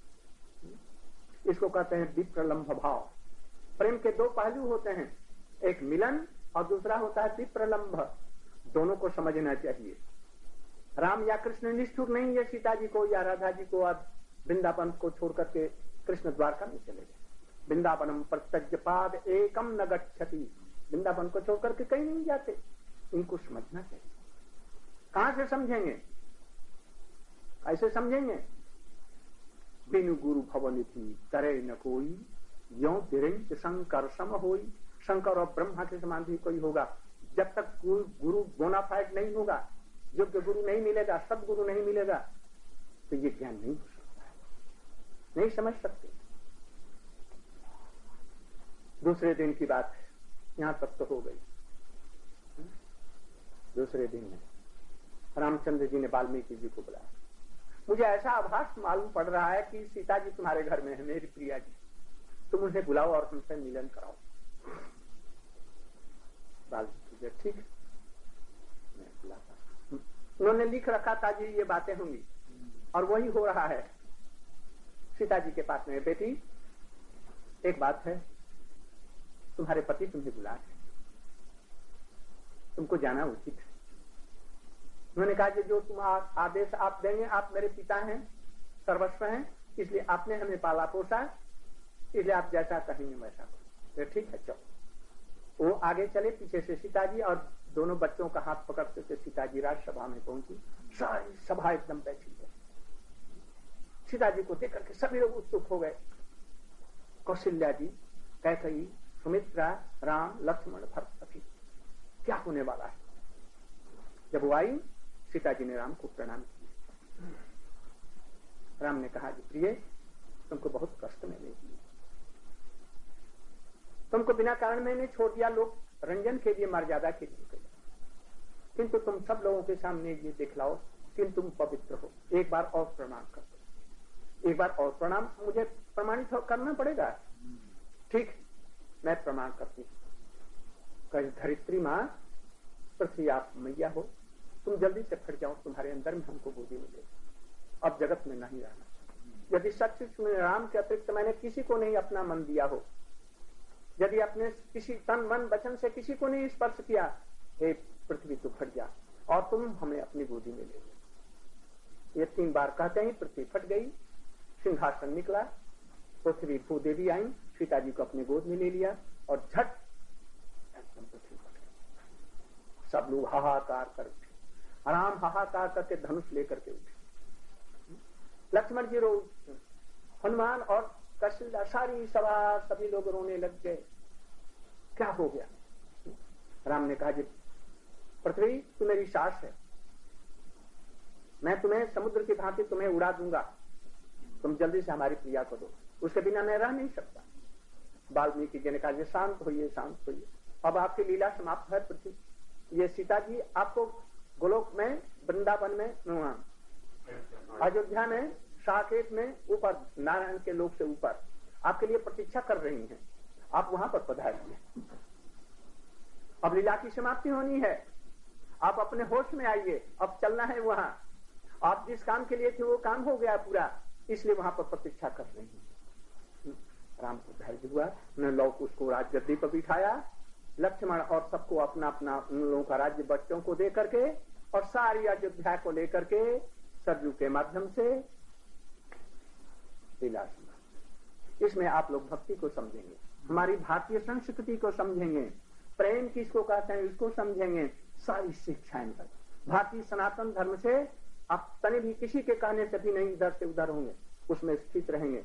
इसको कहते हैं विप्रलंभ भाव। प्रेम के दो पहलू होते हैं, एक मिलन और दूसरा होता है विप्रलंभ। दोनों को समझना चाहिए। राम या कृष्ण निष्ठुर नहीं है सीता जी को या राधा जी को अब वृंदावन को छोड़ करके कृष्ण द्वारका में चले गए। वृंदावनम प्रत्यज्य पाद एकम न गच्छति। वृंदावन को छोड़ करके कहीं नहीं जाते। इनको समझना चाहिए। कहां से समझेंगे? ऐसे समझेंगे? बिनु गुरु भवनिधि करे न कोई, यो तिरंच शंकर सम होई। शंकर और ब्रह्मा के समान भी कोई होगा। जब तक गुरु बोनाफाइड नहीं होगा, योग्य गुरु नहीं मिलेगा, सदगुरु नहीं मिलेगा, तो ये ज्ञान नहीं हो सकता है, नहीं समझ सकते। दूसरे दिन की बात है, यहां तक तो हो गई। दूसरे दिन में रामचंद्र जी ने वाल्मीकि जी को बुलाया। मुझे ऐसा आभास मालूम पड़ रहा है कि सीता जी तुम्हारे घर में है, मेरी प्रिया जी, तुम उन्हें बुलाओ और हमसे मिलन कराओ। वाल्मीकि जी ठीक, मैं बुलाता। उन्होंने लिख रखा था जी ये बातें होंगी, और वही हो रहा है। सीता जी के पास में, बेटी एक बात है, तुम्हारे पति तुम्हें बुला रहे, तुमको जाना उचित है। उन्होंने कहा कि जो तुम आदेश आप देंगे, आप मेरे पिता हैं, सर्वस्व हैं, इसलिए आपने हमें पाला पोसा, इसलिए आप जैसा कहेंगे वैसा करो। ठीक है, चलो। वो आगे चले, पीछे से सीता जी, और दोनों बच्चों का हाथ पकड़ते थे। सीता जी राजसभा में पहुंची, सारी सभा एकदम बैठी है। सीता जी को देख करके सभी लोग उत्सुक हो गए। कौशल्या जी, कैकेयी, सुमित्रा, राम, लक्ष्मण, भरत, सखी, क्या होने वाला है? जब वो आई, सीता जी ने राम को प्रणाम किया। राम ने कहा, प्रिय तुमको बहुत कष्ट में ले दिया, तुमको बिना कारण मैंने छोड़ दिया, लोग रंजन के लिए, मर्यादा के लिए गए, किंतु तुम सब लोगों के सामने ये दिखलाओ कि तुम पवित्र हो। एक बार और प्रणाम कर दो, एक बार और प्रणाम मुझे प्रमाणित करना पड़ेगा। ठीक, मैं प्रमाण करती हूँ। कहीं धरित्री माँ, पृथ्वी आप मैया हो, तुम जल्दी से फट जाओ, तुम्हारे अंदर में हमको गोदी मिले, अब जगत में नहीं रहना। यदि सचमुच में राम के अतिरिक्त मैंने किसी को नहीं अपना मन दिया हो, यदि अपने किसी तन मन वचन से किसी को नहीं स्पर्श किया, हे पृथ्वी तू फट जा और तुम हमें अपनी गोदी में ले लो। ये 3 बार कहते ही पृथ्वी फट गई, सिंहासन निकला, पृथ्वी भूदेवी आई, सीता जी को अपने गोद में ले लिया और झट एकदम पृथ्वी फट गई। सब लोग हाहाकार कर उठे, राम हाहाकार करके धनुष लेकर के उठे, लक्ष्मण जी रो, हनुमान और कौशल्या, सारी सभा सभी लोग रोने लग गए। क्या हो गया? राम ने कहा, जी पृथ्वी तू मेरी सास है, मैं तुम्हें समुद्र की भांति तुम्हें उड़ा दूंगा, तुम जल्दी से हमारी प्रिया को दो, उसके बिना मैं रह नहीं सकता। वाल्मीकि जी ने कहा, जी शांत होइए, शांत होइए, अब आपकी लीला समाप्त है पृथ्वी। ये सीता जी आपको गोलोक में, वृंदावन में, अयोध्या में, साकेत में, ऊपर नारायण के लोक से ऊपर आपके लिए प्रतीक्षा कर रही हैं, आप वहां पर पधारिए। अब लीला की समाप्ति होनी है, आप अपने होश में आइए, अब चलना है वहां। आप जिस काम के लिए थे वो काम हो गया पूरा, इसलिए वहां पर प्रतीक्षा कर रही हैं। राम को धैर्य हुआ, उन्होंने लौक उसको राजगद्दी पर बिठाया, लक्ष्मण और सबको अपना अपना उन लोगों का राज्य बच्चों को दे करके और सारी अयोध्या को लेकर के सरयू के माध्यम से विलास। इसमें आप लोग भक्ति को समझेंगे, हमारी भारतीय संस्कृति को समझेंगे, प्रेम किसको कहते हैं इसको समझेंगे, सारी शिक्षाएं कर भारतीय सनातन धर्म से आप तने भी किसी के कहने से भी नहीं इधर से उधर होंगे, उसमें स्थित रहेंगे,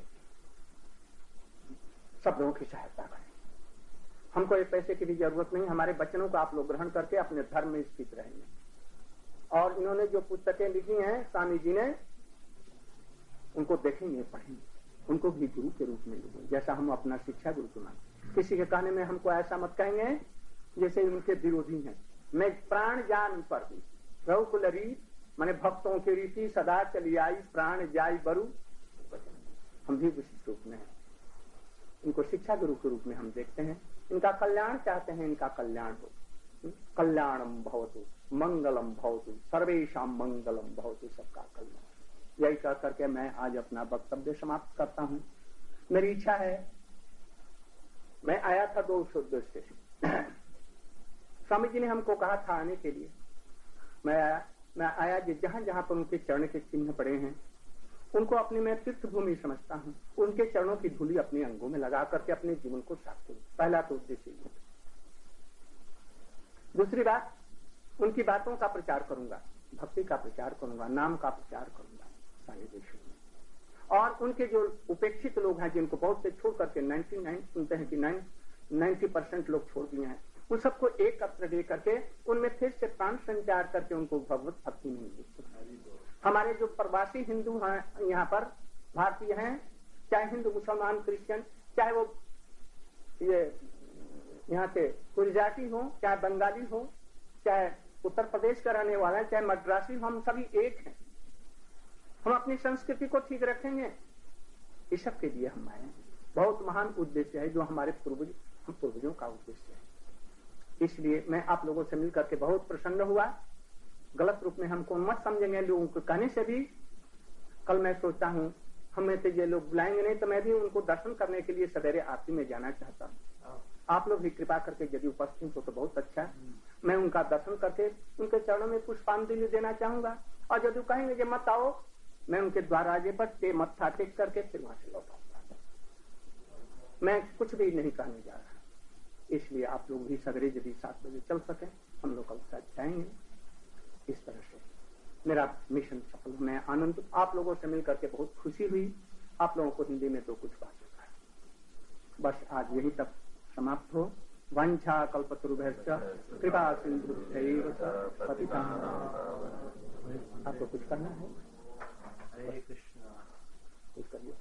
सब लोगों की सहायता करें। हमको एक पैसे की भी जरूरत नहीं, हमारे वचनों को आप लोग ग्रहण करके अपने धर्म में स्थित रहेंगे। और इन्होंने जो पुस्तकें लिखी हैं स्वामी जी ने, उनको देखेंगे, पढ़ेंगे, उनको भी गुरु के रूप में लेंगे, जैसा हम अपना शिक्षा गुरु को मानते। किसी के कहने में हमको ऐसा मत कहेंगे जैसे उनके विरोधी हैं। मैं प्राण जान पर भी रघुकुल रीत माने भक्तों की रीति सदा चली आई, प्राण जाई बरु, हम भी उस रूप में हैं। इनको शिक्षा गुरु के रूप में हम देखते हैं, इनका कल्याण चाहते हैं, इनका कल्याण हो। कल्याणम भवतु मंगलम भवतु सर्वेषां मंगलम भवतु, सबका कल्याण। यही कह करके मैं आज अपना वक्तव्य समाप्त करता हूँ। मेरी इच्छा है, मैं आया था 2 उद्देश्य से। स्वामी जी ने हमको कहा था आने के लिए, मैं आया जहां जहां पर उनके चरण के चिन्ह पड़े हैं उनको अपनी मैं तीर्थ भूमि समझता हूँ, उनके चरणों की धूलि अपने अंगों में लगा करके अपने जीवन को साफ करूं। पहला तो उद्देश्य है। दूसरी बात, उनकी बातों का प्रचार करूंगा, भक्ति का प्रचार करूंगा, नाम का प्रचार करूंगा सारे देशों में। और उनके जो उपेक्षित लोग हैं, जिनको बहुत से छोड़ करके 99 सुनते हैं कि 90% लोग छोड़ दिए हैं, उन सबको एकत्र दे करके उनमें फिर से प्राण संचार करके उनको भगवत भक्ति में मिलती। हमारे जो प्रवासी हिंदू हैं यहाँ पर, भारतीय हैं, चाहे हिंदू मुसलमान क्रिश्चियन, चाहे वो ये यहाँ से गुजराती हो, चाहे बंगाली हो, चाहे उत्तर प्रदेश का रहने वाला है, चाहे मद्रासी हो, हम सभी एक हैं। हम अपनी संस्कृति को ठीक रखेंगे, इस सब के लिए हम आए हैं। बहुत महान उद्देश्य है जो हमारे पूर्वजों का उद्देश्य है। इसलिए मैं आप लोगों से मिलकर के बहुत प्रसन्न हुआ। गलत रूप में हमको मत समझेंगे लोगों को कहने से भी। कल मैं सोचता हूँ हमें तो ये लोग बुलाएंगे नहीं, तो मैं भी उनको दर्शन करने के लिए सवेरे आरती में जाना चाहता हूँ। आप लोग भी कृपा करके यदि उपस्थित हो तो बहुत अच्छा है। मैं उनका दर्शन करके उनके चरणों में पुष्पांजलि देना चाहूंगा। और यदि कहेंगे कि मत आओ, मैं उनके द्वाराजे पर मत्था टेक करके फिर वहां से लौट आऊंगा। मैं कुछ भी नहीं कहने जा रहा। इसलिए आप लोग भी सवेरे यदि 7 बजे चल सके, हम लोग कल साथ जाएंगे। इस तरह से मेरा मिशन सफल। मैं आनंद, आप लोगों से मिलकर के बहुत खुशी हुई। आप लोगों को हिंदी में तो कुछ बात होता है, बस आज यही तक समाप्त हो। वांछा कल्पतरुभ्यश्च कृपा सिंधुभ्यैव च पतितानां। आपको कुछ करना है? हरे कृष्णा। कुछ करिए।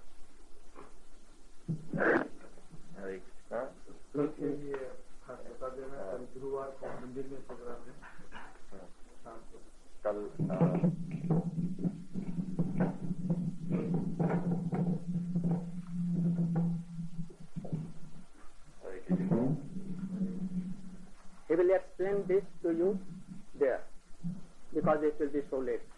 हरे कृष्णा। कल के लिए खास बता देना, कल गुरुवार को मंदिर में प्रोग्राम है शाम को। कल He will explain this to you there because it will be so late.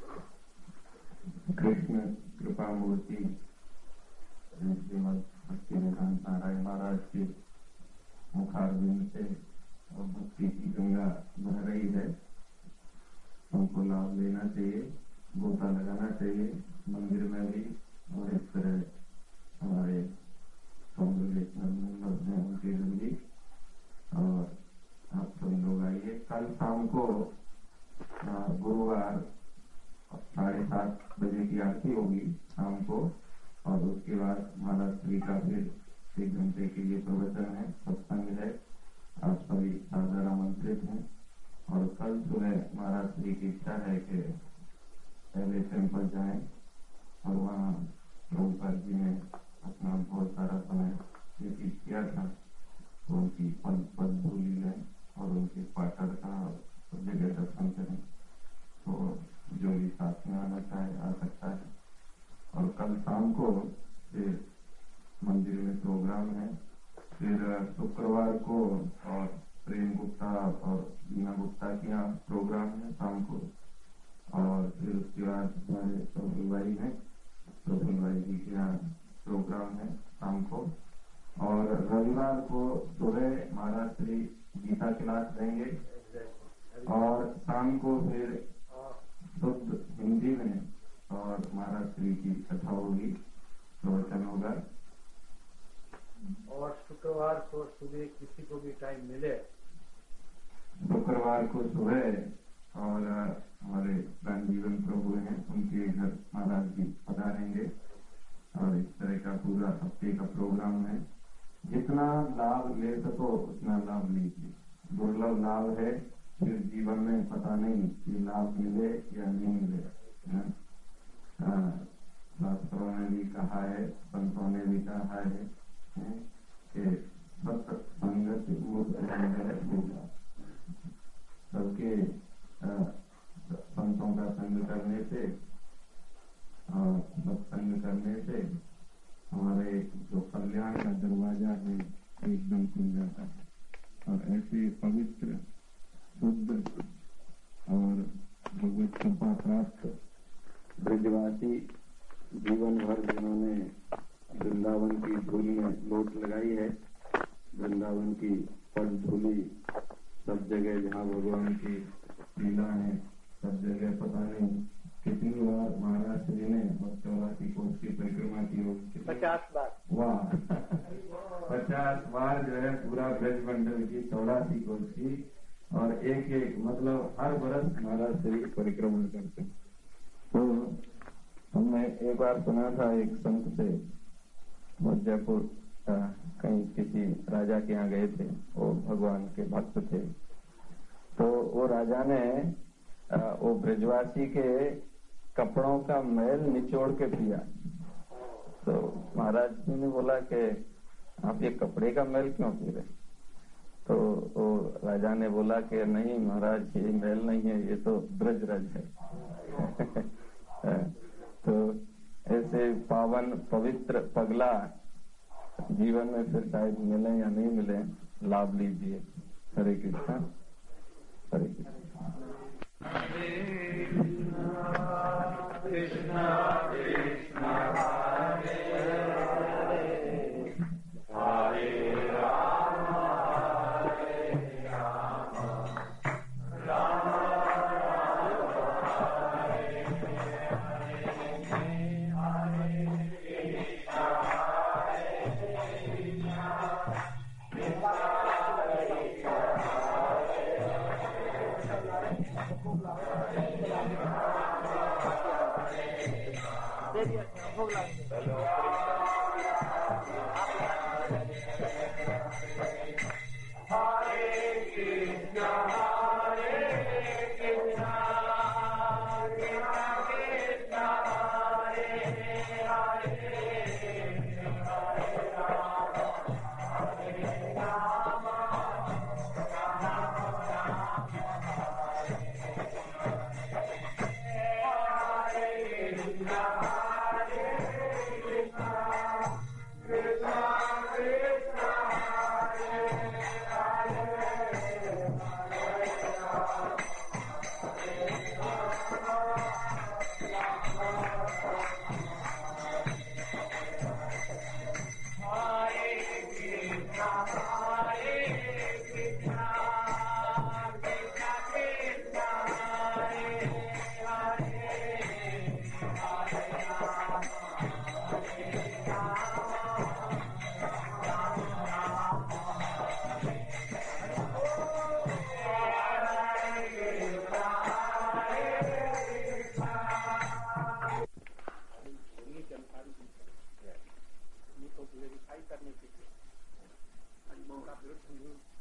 Krishna कृपा मूर्ति श्रीमद भक्तिवेदांत नारायण महाराज के मुखारविंद से और भक्ति की गंगा बह रही है। हमको लाभ लेना चाहिए, गोता लगाना चाहिए मंदिर में भी, और इस तरह हमारे कांग्रेगेशनल मेंबर्स हैं उनके लिए भी। और आप सब लोग आइए। कल शाम को गुरुवार 7:30 बजे की आरती होगी शाम को, और उसके बाद महाराज श्री का फिर 1 घंटे के लिए प्रवचन है, सत्संग है। आप सभी सादर आमंत्रित हैं। और कल सुबह महाराज श्री की इच्छा है कि पहले टेम्पल जाएं, और वहाँ प्रभुपाद जी ने अपना बहुत सारा समय व्यतीत किया था, तो उनकी पद धूलि लें और उनके पाटर का जगह दर्शन करें। तो जो भी साथ में आना चाहे आ सकता है। और कल शाम को फिर मंदिर में प्रोग्राम है। फिर शुक्रवार को और प्रेम गुप्ता और बीना गुप्ता के यहाँ प्रोग्राम है शाम को। और फिर उसके बाद हमारे प्रफुल्ल भाई जी के यहाँ प्रोग्राम है शाम को। और रविवार को सुबह महाराज श्री गीता क्लास देंगे और शाम को फिर शुद्ध हिंदी में और महाराज श्री की कथा होगी, प्रवचन होगा। और शुक्रवार को सुबह किसी को भी टाइम मिले, शुक्रवार को सुबह और हमारे प्राणजीवन प्रभु हैं उनके घर महाराज जी पधारेंगे और इस तरह का पूरा हफ्ते का प्रोग्राम है। जितना लाभ ले सको उतना लाभ लीजिए। दुर्लभ लाभ है, फिर जीवन में पता नहीं कि लाभ मिले या नहीं मिले। शास्त्रों ने भी कहा है, संतों ने भी कहा है कि सत्संगत मूर्त होगा। सबके संतों का संग करने से और सत्संग करने से हमारे जो कल्याण का दरवाजा है एकदम खुल जाता है। और ऐसे पवित्र शुद्ध और भगवत कृपा प्राप्त ब्रजवासी जीवन भर जिन्होंने वृंदावन की धूल में लोट लगाई है, वृंदावन की पद धूली सब जगह जहाँ भगवान की लीला है, सब जगह पता नहीं कितनी बार महाराज श्री ने 84 कोस की परिक्रमा की होगी। 50 बार। वाह 50 बार जो है पूरा ब्रज मंडल की 84 कोस की, और एक एक मतलब हर बरस महाराज श्री परिक्रमा करते। तो हमने एक बार सुना था एक संत से, वो जयपुर कहीं किसी राजा के यहाँ गए थे, वो भगवान के भक्त थे। तो वो राजा ने वो ब्रजवासी के कपड़ों का मैल निचोड़ के पिया। तो महाराज जी ने बोला कि आप ये कपड़े का मैल क्यों पी रहे? तो वो राजा ने बोला कि नहीं महाराज, ये मैल नहीं है, ये तो ब्रज रज है। तो ऐसे पावन पवित्र पगला जीवन में फिर शायद मिले या नहीं मिले, लाभ लीजिए। हरे कृष्णा, हरे कृष्णा। कृष्णा कृष्णा हरे हरे, हरे राम हरे राम, राम हरे हरे, हरे कृष्णा करने के लिए हरिओम का विरुद्ध